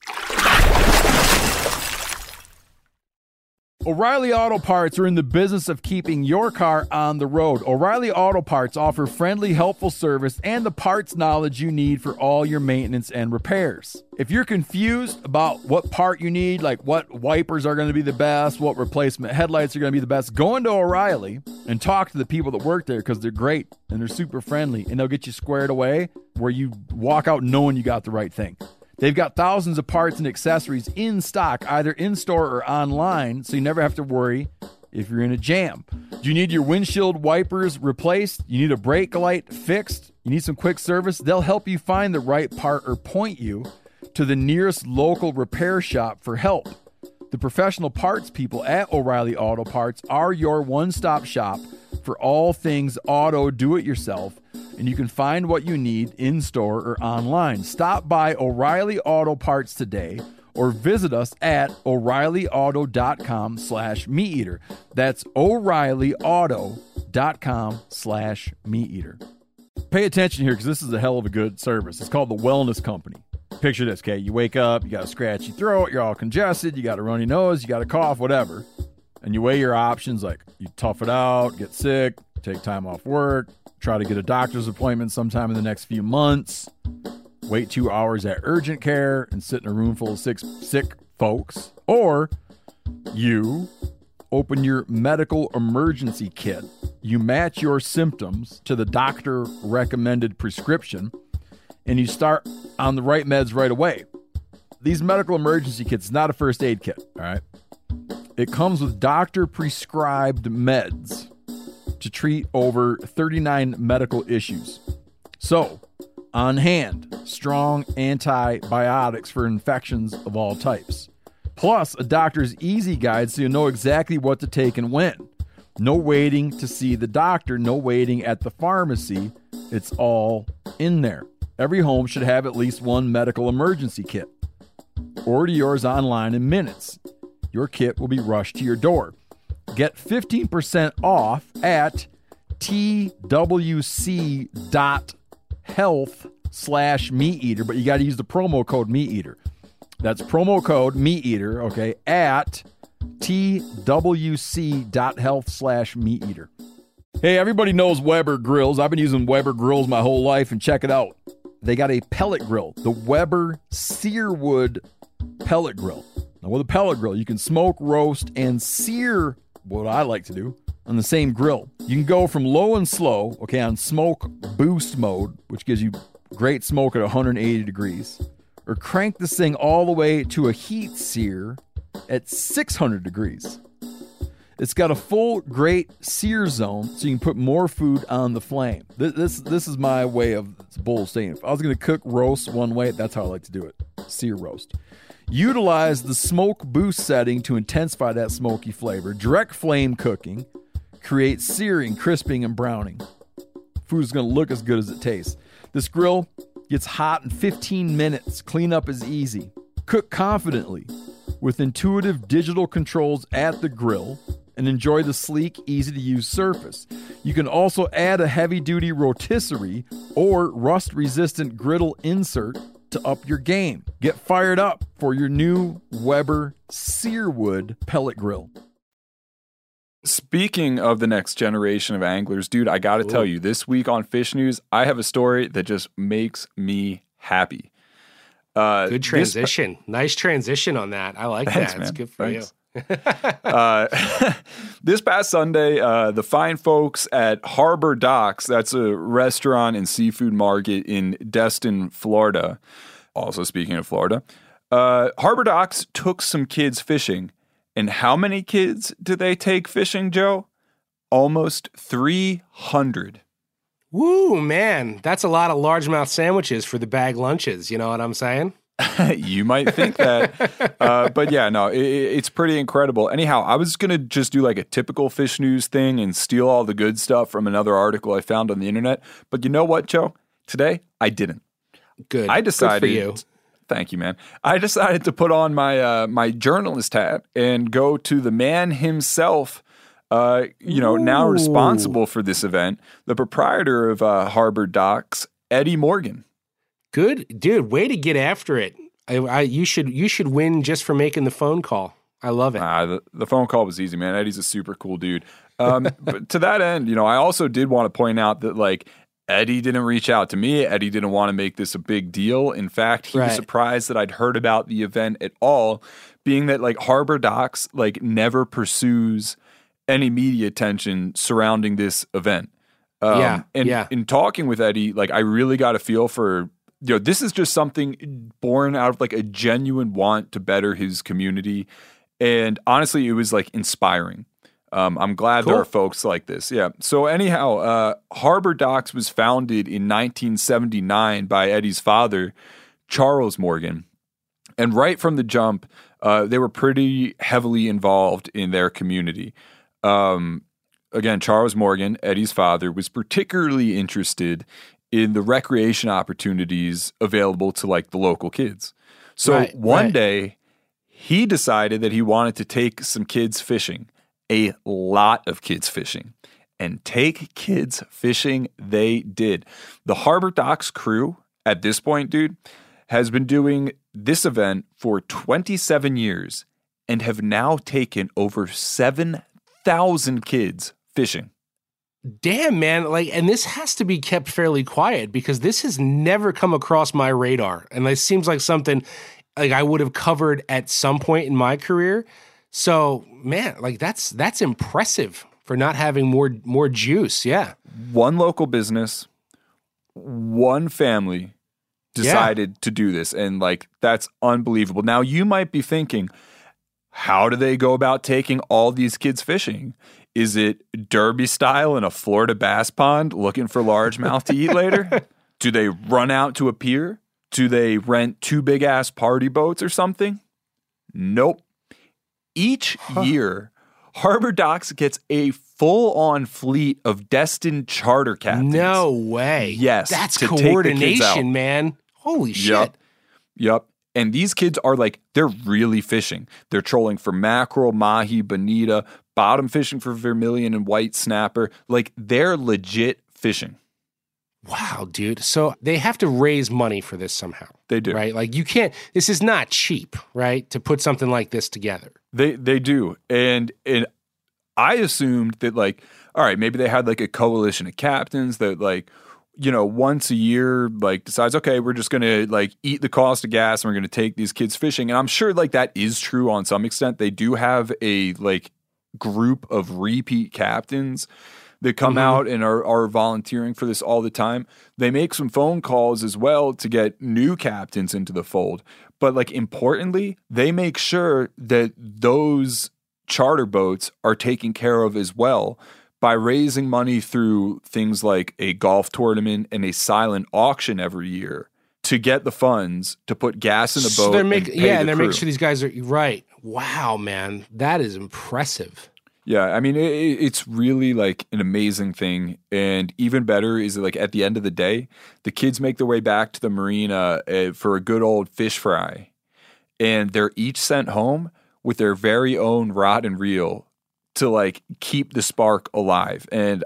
O'Reilly Auto Parts are in the business of keeping your car on the road. O'Reilly Auto Parts offer friendly, helpful service and the parts knowledge you need for all your maintenance and repairs. If you're confused about what part you need, like what wipers are going to be the best, what replacement headlights are going to be the best, go into O'Reilly and talk to the people that work there because they're great and they're super friendly and they'll get you squared away where you walk out knowing you got the right thing. They've got thousands of parts and accessories in stock, either in-store or online, so you never have to worry if you're in a jam. Do you need your windshield wipers replaced? You need a brake light fixed? You need some quick service? They'll help you find the right part or point you to the nearest local repair shop for help. The professional parts people at O'Reilly Auto Parts are your one-stop shop for all things auto do-it-yourself, and you can find what you need in-store or online. Stop by O'Reilly Auto Parts today or visit us at O'Reillyauto.com slash meat eater. That's O'Reillyauto.com slash meat eater. Pay attention here because this is a hell of a good service. It's called the Wellness Company. Picture this, okay? You wake up, you got a scratchy throat, you're all congested, you got a runny nose, you got a cough, whatever. And you weigh your options like you tough it out, get sick, take time off work, try to get a doctor's appointment sometime in the next few months, wait two hours at urgent care and sit in a room full of six sick folks. Or you open your medical emergency kit. You match your symptoms to the doctor recommended prescription and you start on the right meds right away. These medical emergency kits is not a first aid kit, all right? It comes with doctor-prescribed meds to treat over thirty-nine medical issues. So, on hand, strong antibiotics for infections of all types. Plus, a doctor's easy guide so you know exactly what to take and when. No waiting to see the doctor, no waiting at the pharmacy. It's all in there. Every home should have at least one medical emergency kit. Order yours online in minutes. Your kit will be rushed to your door. Get fifteen percent off at twc.health slash meat eater, but you got to use the promo code meat eater. That's promo code MeatEater, okay, at twc.health slash MeatEater. Hey, everybody knows Weber grills. I've been using Weber grills my whole life, and check it out. They got a pellet grill, the Weber Searwood pellet grill. Now, with a pellet grill, you can smoke, roast, and sear, what I like to do, on the same grill. You can go from low and slow, okay, on smoke boost mode, which gives you great smoke at one hundred eighty degrees, or crank this thing all the way to a heat sear at six hundred degrees. It's got a full great sear zone, so you can put more food on the flame. This this, this is my way of bull saying. If I was going to cook roast one way, that's how I like to do it. Sear roast. Utilize the smoke boost setting to intensify that smoky flavor. Direct flame cooking creates searing, crisping, and browning. Food is going to look as good as it tastes. This grill gets hot in fifteen minutes. Cleanup is easy. Cook confidently with intuitive digital controls at the grill and enjoy the sleek, easy-to-use surface. You can also add a heavy-duty rotisserie or rust-resistant griddle insert to up your game. Get fired up for your new Weber Searwood pellet grill. Speaking of the next generation of anglers, dude, I got to tell you, this week on Fish News, I have a story that just makes me happy. Uh, good transition. This, nice transition on that. I like thanks, that. Man. It's good for thanks. you. uh, this past Sunday, uh, the fine folks at Harbor Docks, that's a restaurant and seafood market in Destin, Florida. Also, speaking of Florida, uh, Harbor Docks took some kids fishing. And how many kids did they take fishing, Joe? Almost three hundred. Woo, man. That's a lot of largemouth sandwiches for the bag lunches. You know what I'm saying? You might think that. uh, but yeah, no, it, it's pretty incredible. Anyhow, I was going to just do like a typical Fish News thing and steal all the good stuff from another article I found on the internet. But you know what, Joe? Today, I didn't. Good. I decided. Good for you. Thank you, man. I decided to put on my uh, my journalist hat and go to the man himself, uh, you know, Ooh. now responsible for this event, the proprietor of uh, Harbor Docks, Eddie Morgan. Good, dude. Way to get after it. I, I, you should you should win just for making the phone call. I love it. Uh, the, the phone call was easy, man. Eddie's a super cool dude. Um, but to that end, you know, I also did want to point out that, like, Eddie didn't reach out to me. Eddie didn't want to make this a big deal. In fact, he right. was surprised that I'd heard about the event at all, being that, like, Harbor Docks, like, never pursues any media attention surrounding this event. Um, yeah, and yeah. in talking with Eddie, like, I really got a feel for, you know, this is just something born out of, like, a genuine want to better his community. And honestly, it was, like, inspiring. Um, I'm glad cool. there are folks like this. Yeah. So anyhow, uh, Harbor Docks was founded in nineteen seventy-nine by Eddie's father, Charles Morgan. And right from the jump, uh, they were pretty heavily involved in their community. Um, again, Charles Morgan, Eddie's father, was particularly interested in the recreation opportunities available to, like, the local kids. So right, one right. day, he decided that he wanted to take some kids fishing. A lot of kids fishing. And take kids fishing they did. The Harbor Docks crew, at this point, dude, has been doing this event for twenty-seven years and have now taken over seven thousand kids fishing. Damn, man. Like, and this has to be kept fairly quiet because this has never come across my radar. And this seems like something like I would have covered at some point in my career. So, man, like that's that's impressive for not having more more juice. Yeah. One local business, one family decided yeah. to do this. And, like, that's unbelievable. Now, you might be thinking, how do they go about taking all these kids fishing? Is it derby style in a Florida bass pond looking for largemouth to eat later? Do they run out to a pier? Do they rent two big-ass party boats or something? Nope. Each huh. year, Harbor Docks gets a full-on fleet of destined charter captains. No way. Yes. That's coordination, man. Holy shit. Yep. Yep. And these kids are, like, they're really fishing. They're trolling for mackerel, mahi, bonita, bottom fishing for vermilion and white snapper. Like, they're legit fishing. Wow, dude. So they have to raise money for this somehow. They do. Right? Like you can't, this is not cheap, right? To put something like this together. They they do. And and I assumed that like, all right, maybe they had like a coalition of captains that like, you know, once a year like decides, okay, we're just going to like eat the cost of gas and we're going to take these kids fishing. And I'm sure like that is true on some extent. They do have a like group of repeat captains that come mm-hmm. out and are, are volunteering for this all the time. They make some phone calls as well to get new captains into the fold. But like importantly, they make sure that those charter boats are taken care of as well by raising money through things like a golf tournament and a silent auction every year to get the funds to put gas in the so boat. They're making, and pay yeah, the and they're crew. making sure these guys are right. Wow, man, that is impressive. Yeah, I mean, it, it's really like an amazing thing. And even better is like at the end of the day, the kids make their way back to the marina uh, for a good old fish fry. And they're each sent home with their very own rod and reel to like keep the spark alive. And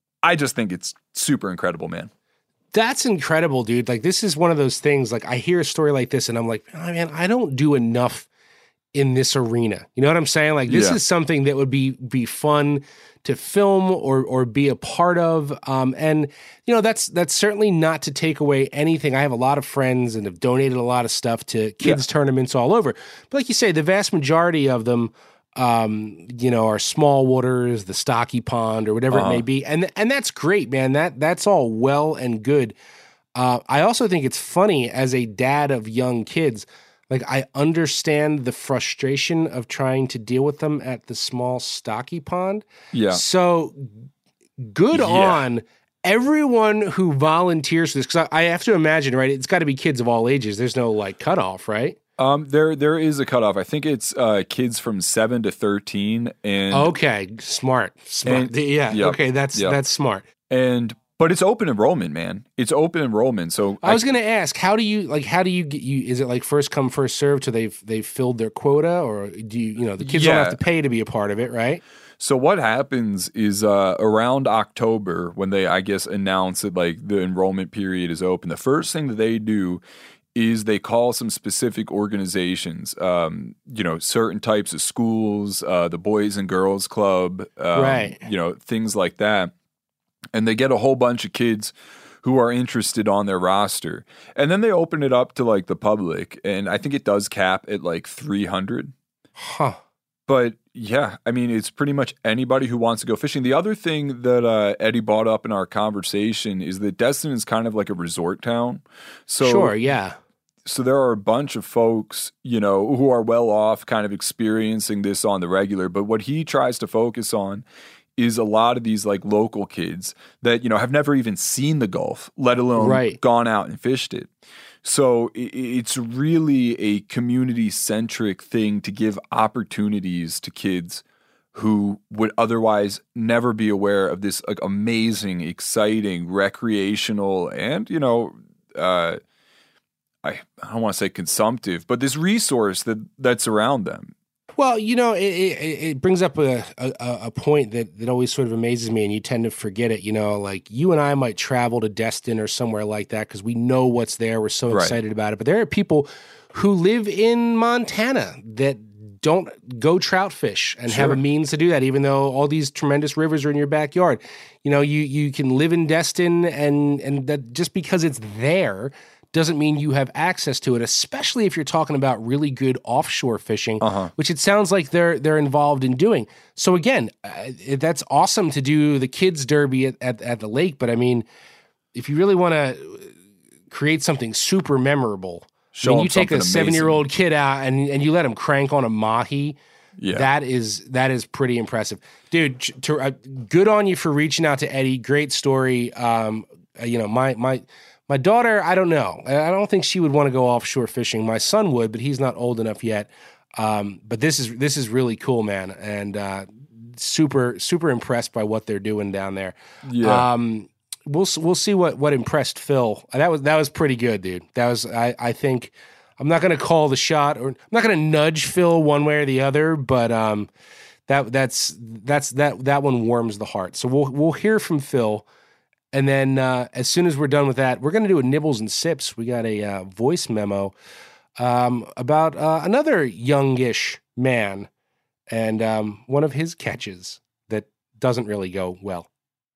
I just think it's super incredible, man. That's incredible, dude. Like this is one of those things, like I hear a story like this and I'm like, oh, man, I don't do enough in this arena. You know what I'm saying? Like this yeah. is something that would be be fun to film or or be a part of. Um, and you know, that's that's certainly not to take away anything. I have a lot of friends and have donated a lot of stuff to kids' yeah. tournaments all over. But like you say, the vast majority of them um, you know, are small waters, the stocky pond or whatever uh-huh. it may be. And and that's great, man. That that's all well and good. Uh, I also think it's funny as a dad of young kids. Like, I understand the frustration of trying to deal with them at the small, stocky pond. Yeah. So, good yeah. on everyone who volunteers for this. Because I, I have to imagine, right, it's got to be kids of all ages. There's no, like, cutoff, right? Um, there there is a cutoff. I think it's uh, kids from seven to thirteen. And okay, smart. Smart. And, yeah, yep, okay, that's yep. that's smart. And... But it's open enrollment, man. It's open enrollment. So I was going to ask, how do you like? How do you get you? Is it like first come first serve till they've they've filled their quota, or do you you know the kids yeah. don't have to pay to be a part of it, right? So what happens is uh, around October when they I guess announce that like the enrollment period is open, the first thing that they do is they call some specific organizations, um, you know, certain types of schools, uh, the Boys and Girls Club, um, right? You know, things like that. And they get a whole bunch of kids who are interested on their roster. And then they open it up to like the public. And I think it does cap at like three hundred. Huh. But yeah, I mean, it's pretty much anybody who wants to go fishing. The other thing that uh, Eddie brought up in our conversation is that Destin is kind of like a resort town. So, sure, yeah. So there are a bunch of folks, you know, who are well off kind of experiencing this on the regular. But what he tries to focus on is a lot of these like local kids that, you know, have never even seen the Gulf, let alone right. gone out and fished it. So it's really a community-centric thing to give opportunities to kids who would otherwise never be aware of this like amazing, exciting, recreational, and, you know, uh, I, I don't want to say consumptive, but this resource that that's around them. Well, you know, it, it, it brings up a, a, a point that, that always sort of amazes me, and you tend to forget it. You know, like you and I might travel to Destin or somewhere like that because we know what's there. We're so right. excited about it. But there are people who live in Montana that don't go trout fish and sure. have a means to do that, even though all these tremendous rivers are in your backyard. You know, you you can live in Destin, and and that just because it's there doesn't mean you have access to it, especially if you're talking about really good offshore fishing, uh-huh. which it sounds like they're they're involved in doing. So again, uh, that's awesome to do the kids derby at, at, at the lake. But I mean, if you really want to create something super memorable, Show I mean, you take a amazing. seven-year-old kid out and, and you let him crank on a mahi. Yeah. That is that is pretty impressive, dude. To, uh, good on you for reaching out to Eddie. Great story. Um, uh, you know, my my. My daughter, I don't know. I don't think she would want to go offshore fishing. My son would, but he's not old enough yet. Um, but this is this is really cool, man, and uh, super super impressed by what they're doing down there. Yeah. Um, we'll we'll see what what impressed Phil. That was that was pretty good, dude. That was I I think I'm not going to call the shot, or I'm not going to nudge Phil one way or the other, but um, that that's that's that that one warms the heart. So we'll we'll hear from Phil. And then uh, as soon as we're done with that, we're going to do a Nibbles and Sips. We got a uh, voice memo um, about uh, another youngish man and um, one of his catches that doesn't really go well.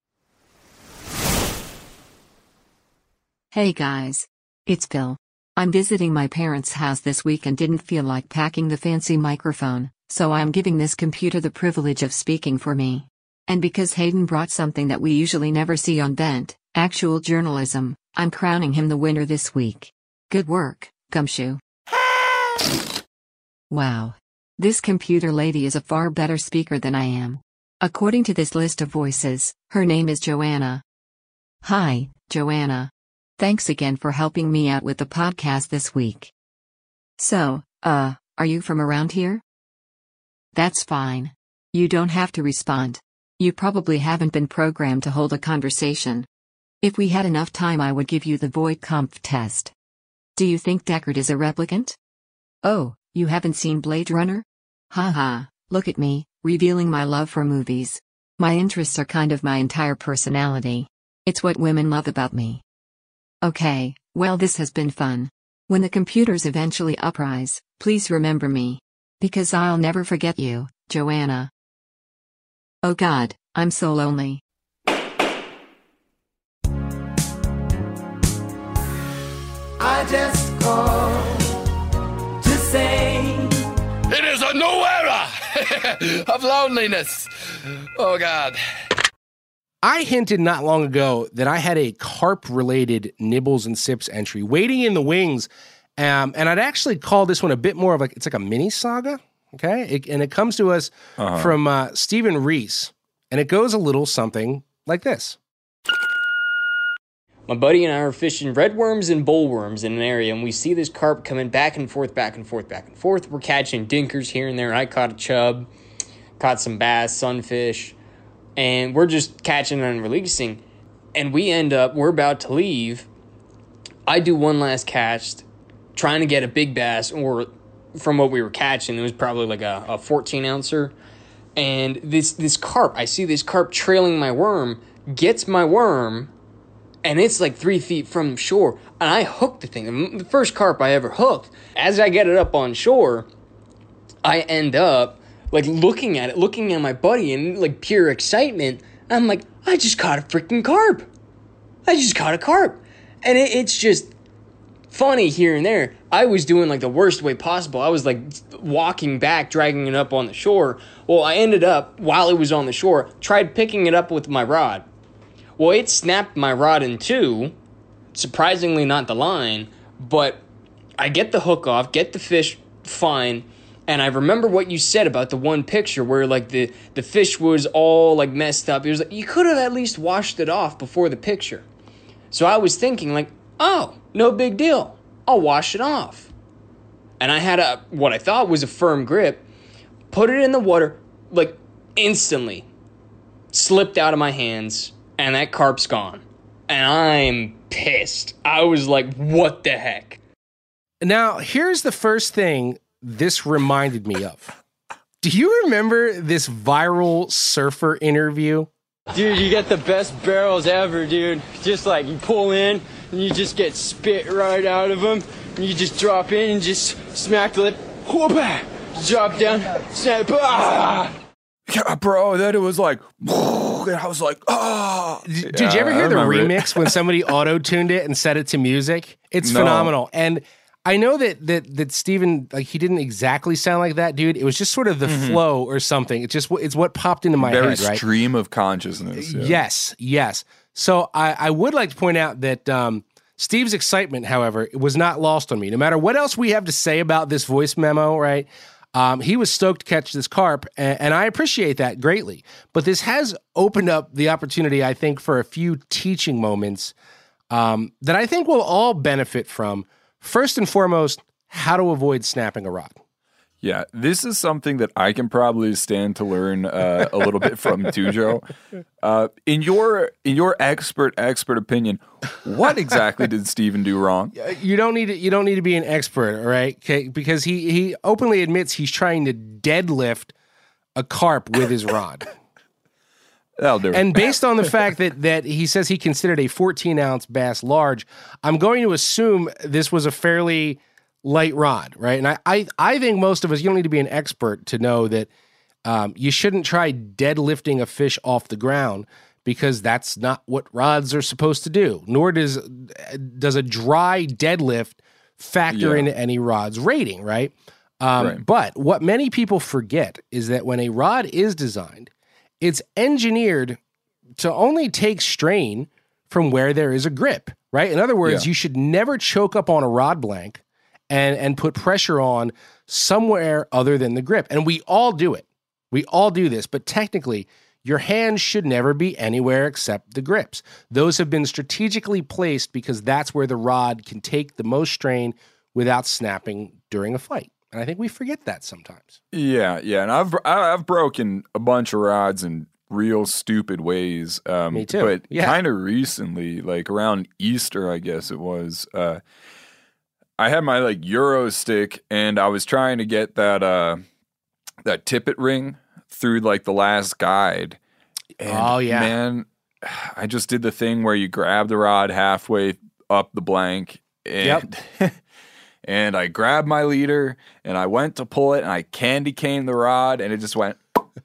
Hey guys. It's Bill. I'm visiting my parents' house this week and didn't feel like packing the fancy microphone, so I'm giving this computer the privilege of speaking for me. And because Hayden brought something that we usually never see on Bent, actual journalism, I'm crowning him the winner this week. Good work, Gumshoe. Wow. This computer lady is a far better speaker than I am. According to this list of voices, her name is Joanna. Hi, Joanna. Thanks again for helping me out with the podcast this week. So, uh, are you from around here? That's fine. You don't have to respond. You probably haven't been programmed to hold a conversation. If we had enough time, I would give you the Voight-Kampff test. Do you think Deckard is a replicant? Oh, you haven't seen Blade Runner? Haha, look at me, revealing my love for movies. My interests are kind of my entire personality. It's what women love about me. Okay, well, this has been fun. When the computers eventually uprise, please remember me. Because I'll never forget you, Joanna. Oh God, I'm so lonely. I just called to say it is a new era of loneliness. Oh God. I hinted not long ago that I had a carp-related Nibbles and Sips entry waiting in the wings, um, and I'd actually call this one a bit more of like, it's like a mini saga, okay? It, and it comes to us uh-huh. from uh, Stephen Reese, and it goes a little something like this. My buddy and I are fishing redworms and bullworms in an area, and we see this carp coming back and forth, back and forth, back and forth. We're catching dinkers here and there. I caught a chub, caught some bass, sunfish, and we're just catching and releasing, and we end up, we're about to leave. I do one last cast, trying to get a big bass, or from what we were catching, it was probably like a, a fourteen ouncer, and this, this carp, I see this carp trailing my worm, gets my worm, and it's like three feet from shore, and I hooked the thing, the first carp I ever hooked. As I get it up on shore, I end up like looking at it, looking at my buddy in like pure excitement. I'm like, I just caught a freaking carp. I just caught a carp. And it, it's just funny here and there. I was doing like the worst way possible. I was like walking back, dragging it up on the shore. Well, I ended up, while it was on the shore, tried picking it up with my rod. Well, it snapped my rod in two. Surprisingly not the line, but I get the hook off, get the fish fine. And I remember what you said about the one picture where like the, the fish was all like messed up. It was like, you could have at least washed it off before the picture. So I was thinking like, oh, no big deal. I'll wash it off. And I had a, what I thought was a firm grip, put it in the water, like instantly slipped out of my hands, and that carp's gone. And I'm pissed. I was like, what the heck? Now, here's the first thing this reminded me of. Do you remember this viral surfer interview? Dude, you get the best barrels ever, dude. Just like you pull in and you just get spit right out of them. And you just drop in and just smack the lip. Whoop-ah! Drop down, snap. Ah! Yeah, bro, then it was like, and I was like, oh. Did, did you ever hear the remix when somebody auto-tuned it and set it to music? It's no. phenomenal. And I know that that that Steven, like, he didn't exactly sound like that, dude. It was just sort of the mm-hmm. flow or something. It's just it's what popped into my Very head, right? Stream of consciousness. Yeah. Yes, yes. So I, I would like to point out that um, Steve's excitement, however, was not lost on me. No matter what else we have to say about this voice memo, right? Um, he was stoked to catch this carp, and, and I appreciate that greatly. But this has opened up the opportunity, I think, for a few teaching moments um, that I think we'll all benefit from. First and foremost, how to avoid snapping a rod. Yeah, this is something that I can probably stand to learn uh, a little bit from too, Joe. Uh, in your in your expert expert opinion, what exactly did Steven do wrong? You don't need to, you don't need to be an expert, all right? Okay, because he he openly admits he's trying to deadlift a carp with his rod. That'll do. And based on the fact that that he says he considered a fourteen ounce bass large, I'm going to assume this was a fairly light rod, right? And I, I, I think most of us, you don't need to be an expert to know that um, you shouldn't try deadlifting a fish off the ground because that's not what rods are supposed to do. Nor does does a dry deadlift factor Yeah. into any rod's rating, right? Um, Right. But what many people forget is that when a rod is designed, it's engineered to only take strain from where there is a grip, right? In other words, Yeah. you should never choke up on a rod blank and, and put pressure on somewhere other than the grip. And we all do it. We all do this, but technically, your hands should never be anywhere except the grips. Those have been strategically placed because that's where the rod can take the most strain without snapping during a fight. And I think we forget that sometimes. Yeah, yeah, and I've I- I've broken a bunch of rods in real stupid ways. Um, Me too. But Yeah. kind of recently, like around Easter, I guess it was. Uh, I had my like Euro stick, and I was trying to get that uh, that tippet ring through like the last guide. And, Oh, yeah. man, I just did the thing where you grab the rod halfway up the blank, and and I grabbed my leader, and I went to pull it, and I candy caned the rod, and it just went.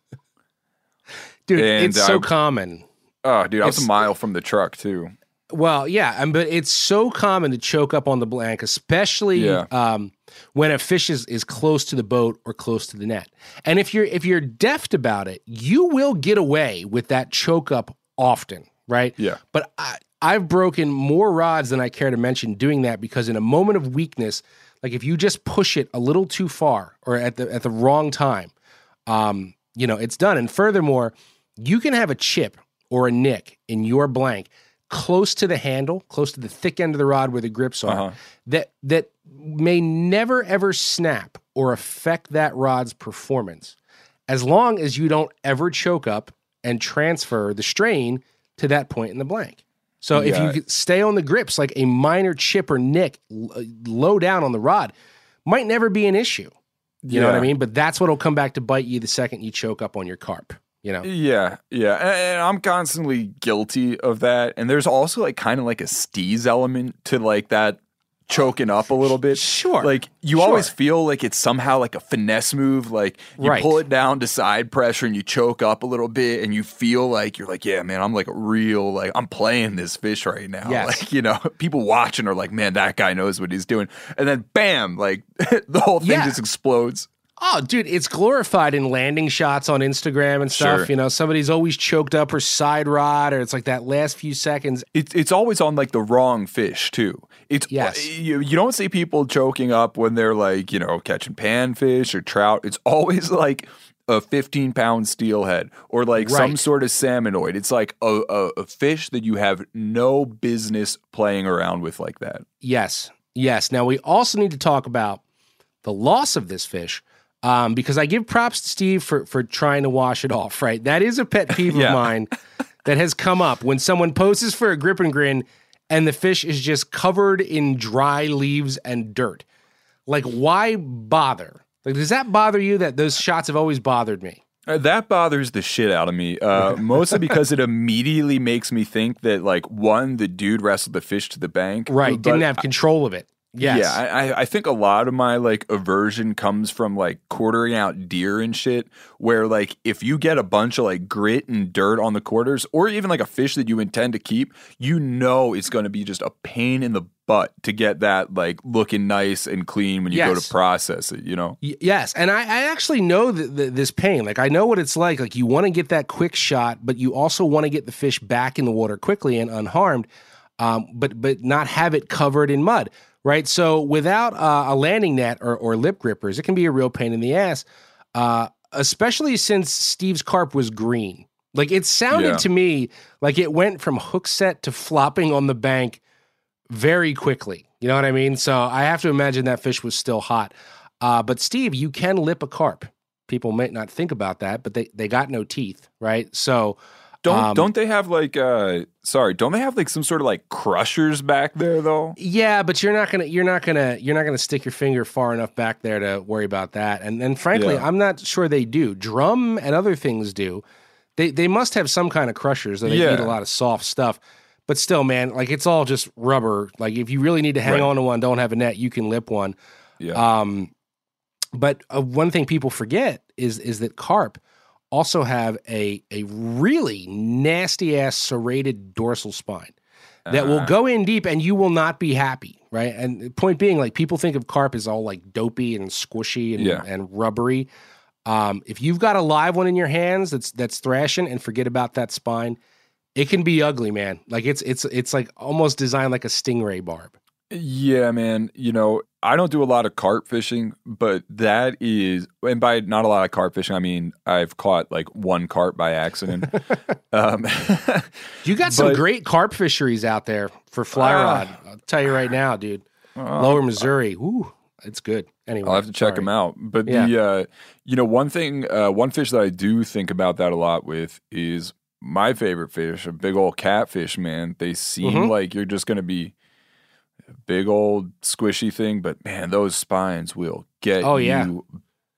Dude, And it's so I- common. Oh, dude, I was It's- a mile from the truck too. Well, yeah, and but it's so common to choke up on the blank, especially Yeah. um, when a fish is, is close to the boat or close to the net. And if you're if you're deft about it, you will get away with that choke up often, right? Yeah. But I, I've broken more rods than I care to mention doing that because in a moment of weakness, like if you just push it a little too far or at the at the wrong time, um, you know, it's done. And furthermore, you can have a chip or a nick in your blank close to the handle, close to the thick end of the rod where the grips are, Uh-huh. that that may never ever snap or affect that rod's performance, as long as you don't ever choke up and transfer the strain to that point in the blank. So Yeah. if you could stay on the grips, like a minor chip or nick l- low down on the rod, might never be an issue. You know what I Yeah. mean? But that's what'll come back to bite you the second you choke up on your carp. You know? Yeah, yeah, and, and I'm constantly guilty of that. And there's also like kind of like a steez element to like that choking up a little bit. Sure, like you Sure. always feel like it's somehow like a finesse move. Like you Right. pull it down to side pressure and you choke up a little bit, and you feel like you're like, yeah, man, I'm like a real like I'm playing this fish right now. Yes. Like you know, people watching are like, man, that guy knows what he's doing. And then bam, like the whole thing Yeah. just explodes. Oh, dude, it's glorified in landing shots on Instagram and stuff. Sure. You know, somebody's always choked up or side rod, or it's like that last few seconds. It's it's always on like the wrong fish too. It's Yes. you, you don't see people choking up when they're like, you know, catching panfish or trout. It's always like a fifteen pound steelhead or like some Right. sort of salmonoid. It's like a, a, a fish that you have no business playing around with like that. Yes, yes. Now, we also need to talk about the loss of this fish. Um, because I give props to Steve for for trying to wash it off, right? That is a pet peeve Yeah. of mine that has come up when someone poses for a grip and grin and the fish is just covered in dry leaves and dirt. Like, why bother? Like, does that bother you? That those shots have always bothered me. Uh, That bothers the shit out of me, uh, mostly because it immediately makes me think that, like, one, the dude wrestled the fish to the bank. Right, but didn't have control of it. Yes. Yeah, I, I- I think a lot of my like aversion comes from like quartering out deer and shit, where like if you get a bunch of like grit and dirt on the quarters, or even like a fish that you intend to keep, you know it's going to be just a pain in the butt to get that like looking nice and clean when you go Yes. to process it, you know? Y- Yes, and I, I actually know th- th- this pain. Like, I know what it's like. Like, you want to get that quick shot, but you also want to get the fish back in the water quickly and unharmed, um, but but not have it covered in mud, right? So without uh, a landing net or, or lip grippers, it can be a real pain in the ass, uh, especially since Steve's carp was green. Like, it sounded Yeah. to me like it went from hook set to flopping on the bank very quickly. You know what I mean? So I have to imagine that fish was still hot. Uh, but Steve, you can lip a carp. People might not think about that, but they, they got no teeth, right? So Don't um, don't they have like uh sorry, don't they have like some sort of like crushers back there though? yeah, but you're not gonna you're not gonna you're not gonna stick your finger far enough back there to worry about that. And and frankly, Yeah. I'm not sure they do. Drum and other things do. They they must have some kind of crushers that they Yeah. eat a lot of soft stuff. But still, man, like it's all just rubber. Like if you really need to hang Right. on to one, don't have a net, you can lip one. Yeah. Um, but uh, one thing people forget is is that carp also have a a really nasty ass serrated dorsal spine that will Uh-huh. go in deep, and you will not be happy, right? And the point being, like people think of carp as all like dopey and squishy and, Yeah. and rubbery. Um, if you've got a live one in your hands that's that's thrashing, and forget about that spine, it can be ugly, man. Like it's it's it's like almost designed like a stingray barb. Yeah, man. You know, I don't do a lot of carp fishing, but that is, and by not a lot of carp fishing, I mean I've caught like one carp by accident. um, You got some but- great carp fisheries out there for fly Ah. rod. I'll tell you right now, dude. Uh, Lower Missouri, ooh, it's good. Anyway, I'll have to check sorry. them out. But Yeah. the, uh, you know, one thing, uh, one fish that I do think about that a lot with is my favorite fish, a big old catfish, man. They seem Mhm. like you're just going to be a big old squishy thing, but man, those spines will get Oh, yeah. you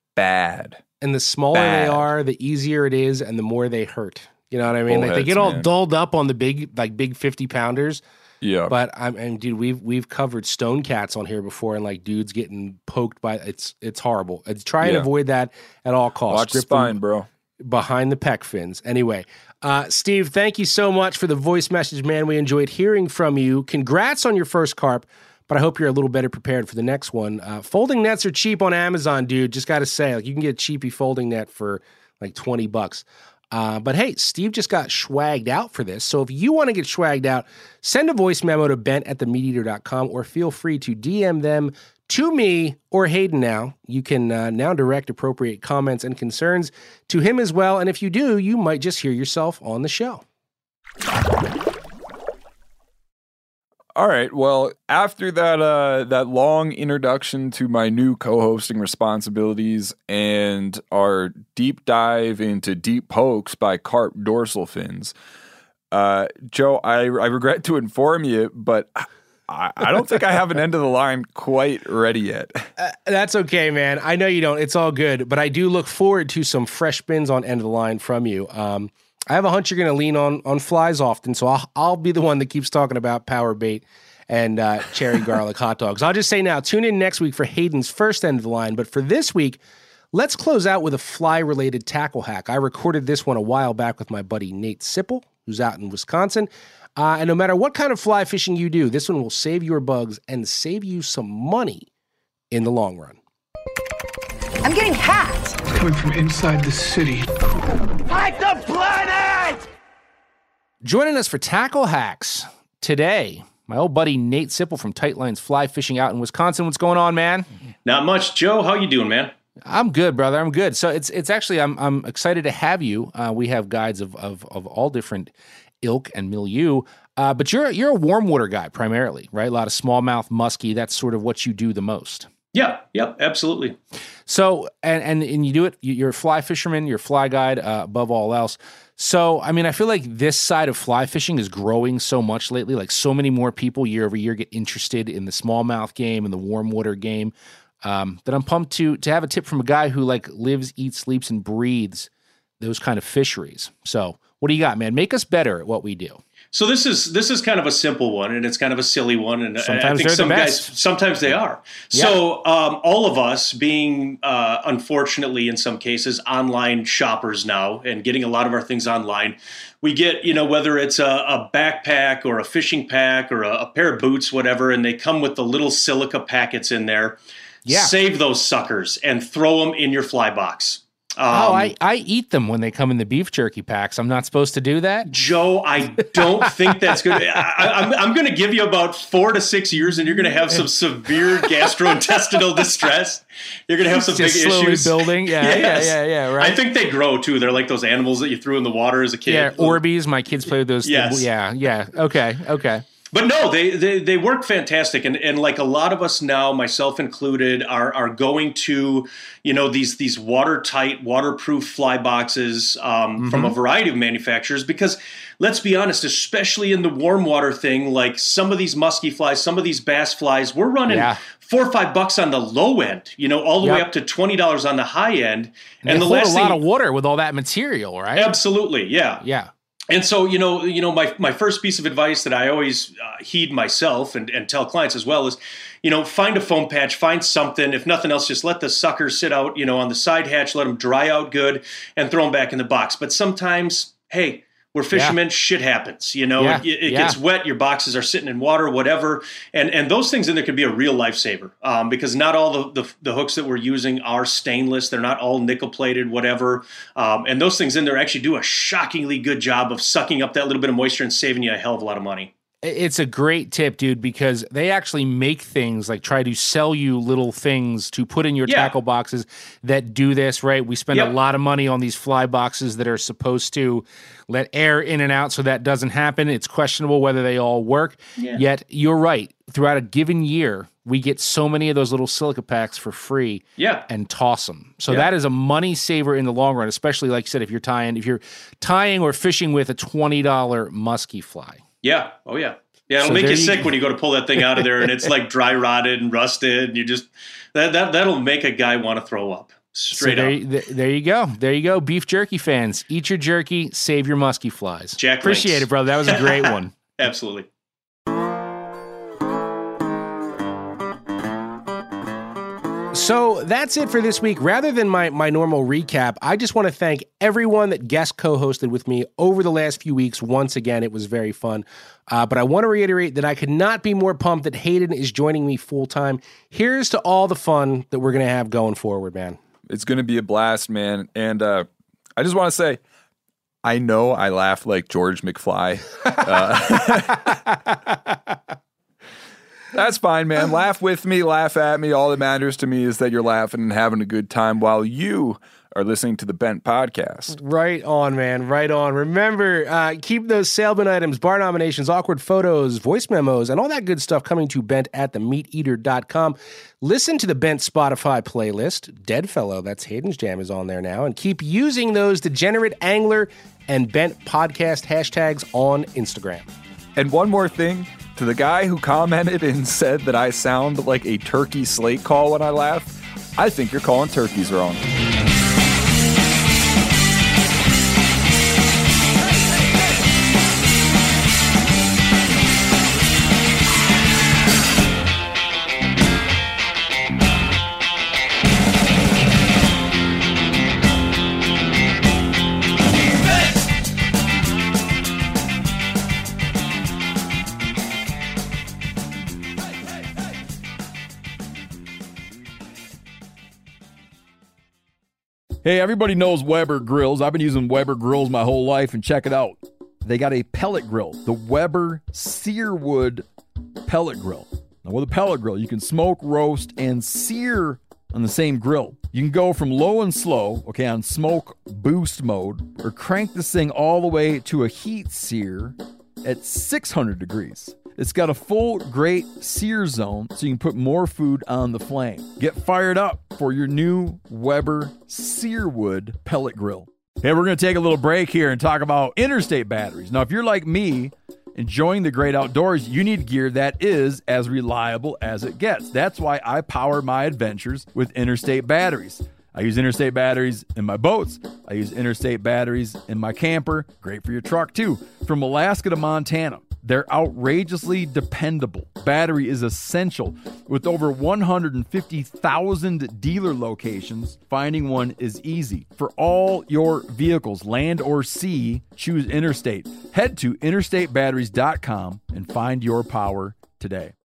bad. And the smaller Bad. they are, the easier it is, and the more they hurt. You know what I mean? Like they Bullheads, get all man. dulled up on the big, like big fifty pounders. Yeah. But I'm, and dude, we've we've covered stone cats on here before, and like dudes getting poked by it's it's horrible. It's try and Yeah. avoid that at all costs. Watch the Grip them spine, bro. behind the pec fins. Anyway, uh, Steve, thank you so much for the voice message, man. We enjoyed hearing from you. Congrats on your first carp, but I hope you're a little better prepared for the next one. Uh, folding nets are cheap on Amazon, dude. Just got to say, like you can get a cheapy folding net for like twenty bucks. Uh, but hey, Steve just got schwagged out for this. So if you want to get schwagged out, send a voice memo to bent at the meat eater dot com or feel free to D M them to me or Hayden now. You can uh, now direct appropriate comments and concerns to him as well. And if you do, you might just hear yourself on the show. All right. Well, after that uh, that long introduction to my new co-hosting responsibilities and our deep dive into deep pokes by carp dorsal fins, uh, Joe, I, I regret to inform you, but I, I don't think I have an end of the line quite ready yet. Uh, that's okay, man. I know you don't. It's all good. But I do look forward to some fresh spins on end of the line from you. Um, I have a hunch you're going to lean on on flies often, so I'll, I'll be the one that keeps talking about power bait and uh, cherry garlic hot dogs. I'll just say now, tune in next week for Hayden's first end of the line. But for this week, let's close out with a fly-related tackle hack. I recorded this one a while back with my buddy Nate Sipple, who's out in Wisconsin. Uh, and no matter what kind of fly fishing you do, this one will save your bugs and save you some money in the long run. I'm getting hacked. It's coming from inside the city. Fight the planet! Joining us for Tackle Hacks today, my old buddy Nate Sipple from Tight Lines Fly Fishing out in Wisconsin. What's going on, man? Not much. Joe, how you doing, man? I'm good, brother. I'm good. So it's it's actually I'm I'm excited to have you. Uh, we have guides of of of all different ilk and milieu, uh, but you're you're a warm water guy primarily, right? A lot of smallmouth, muskie. That's sort of what you do the most. Yeah, yep, absolutely. So, and, and, and you do it, you- you're a fly fisherman, you're a fly guide uh, above all else. So, I mean, I feel like this side of fly fishing is growing so much lately. Like so many more people year over year get interested in the smallmouth game and the warm water game um, that I'm pumped to, to have a tip from a guy who like lives, eats, sleeps, and breathes those kind of fisheries. So what do you got, man? Make us better at what we do. So this is this is kind of a simple one, and it's kind of a silly one, and Sometimes I think they're the some best. guys sometimes they are. So um, all of us, being uh, unfortunately in some cases online shoppers now, and getting a lot of our things online, we get you know whether it's a, a backpack or a fishing pack or a, a pair of boots, whatever, and they come with the little silica packets in there. Yeah. Save those suckers and throw them in your fly box. Um, oh, I, I eat them when they come in the beef jerky packs. I'm not supposed to do that? Joe, I don't think that's good. I, I'm, I'm going to give you about four to six years, and you're going to have some severe gastrointestinal distress. You're going to have some Just big slowly issues. building. Yeah, Yes. yeah, yeah, yeah, right. I think they grow, too. They're like those animals that you threw in the water as a kid. Yeah, Orbeez. My kids play with those. Yes. Yeah, yeah. Okay, okay. But no, they, they they work fantastic, and and like a lot of us now, myself included, are are going to, you know, these these watertight, waterproof fly boxes um, mm-hmm. from a variety of manufacturers. Because let's be honest, especially in the warm water thing, like some of these musky flies, some of these bass flies, we're running yeah. four or five bucks on the low end, you know, all the yep. way up to twenty dollars on the high end. And, and the last a lot thing, of water with all that material, right? Absolutely, yeah, yeah. And so, you know, you know, my, my first piece of advice that I always uh, heed myself and, and tell clients as well is, you know, find a foam patch, find something. If nothing else, just let the suckers sit out, you know, on the side hatch, let them dry out good and throw them back in the box. But sometimes, hey, we're fishermen, yeah. shit happens, you know, yeah. it, it yeah. gets wet, your boxes are sitting in water, whatever. And and those things in there can be a real lifesaver um, because not all the, the the hooks that we're using are stainless. They're not all nickel plated, whatever. Um, and those things in there actually do a shockingly good job of sucking up that little bit of moisture and saving you a hell of a lot of money. It's a great tip, dude, because they actually make things like try to sell you little things to put in your yeah. tackle boxes that do this, right? We spend yep. a lot of money on these fly boxes that are supposed to let air in and out so that doesn't happen. It's questionable whether they all work. Yeah. Yet, you're right. Throughout a given year, we get so many of those little silica packs for free yeah. and toss them. So yeah. that is a money saver in the long run, especially, like you said, if you're tying, if you're tying or fishing with a twenty dollars musky fly. Yeah. Oh, yeah. Yeah, it'll so make you sick you when you go to pull that thing out of there and it's like dry rotted and rusted. And you just, that, that, that'll make a guy want to throw up. Straight so there, up. Th- there you go. There you go. Beef jerky fans. Eat your jerky, save your musky flies. Jack Appreciate Links. it, brother. That was a great one. Absolutely. So that's it for this week. Rather than my, my normal recap, I just want to thank everyone that guest co-hosted with me over the last few weeks. Once again, it was very fun. Uh, but I want to reiterate that I could not be more pumped that Hayden is joining me full-time. Here's to all the fun that we're going to have going forward, man. It's going to be a blast, man. And uh, I just want to say, I know I laugh like George McFly. Uh, That's fine, man. Laugh with me, laugh at me. All that matters to me is that you're laughing and having a good time while you are listening to the Bent Podcast. Right on, man. Right on. Remember, uh, keep those Sailboat items, bar nominations, awkward photos, voice memos, and all that good stuff coming to bent at the meat eater dot com. Listen to the Bent Spotify playlist. Deadfellow, that's Hayden's Jam, is on there now. And keep using those Degenerate Angler and Bent Podcast hashtags on Instagram. And one more thing. To the guy who commented and said that I sound like a turkey slate call when I laugh, I think you're calling turkeys wrong. Hey, everybody knows Weber grills. I've been using Weber grills my whole life, and check it out. They got a pellet grill, the Weber Searwood pellet grill. Now, with a pellet grill, you can smoke, roast, and sear on the same grill. You can go from low and slow, okay, on smoke boost mode, or crank this thing all the way to a heat sear at six hundred degrees. It's got a full great sear zone so you can put more food on the flame. Get fired up for your new Weber Searwood pellet grill. Hey, we're going to take a little break here and talk about Interstate batteries. Now, if you're like me, enjoying the great outdoors, you need gear that is as reliable as it gets. That's why I power my adventures with Interstate batteries. I use Interstate batteries in my boats. I use Interstate batteries in my camper. Great for your truck, too. From Alaska to Montana. They're outrageously dependable. Battery is essential. With over one hundred fifty thousand dealer locations, finding one is easy. For all your vehicles, land or sea, choose Interstate. Head to interstate batteries dot com and find your power today.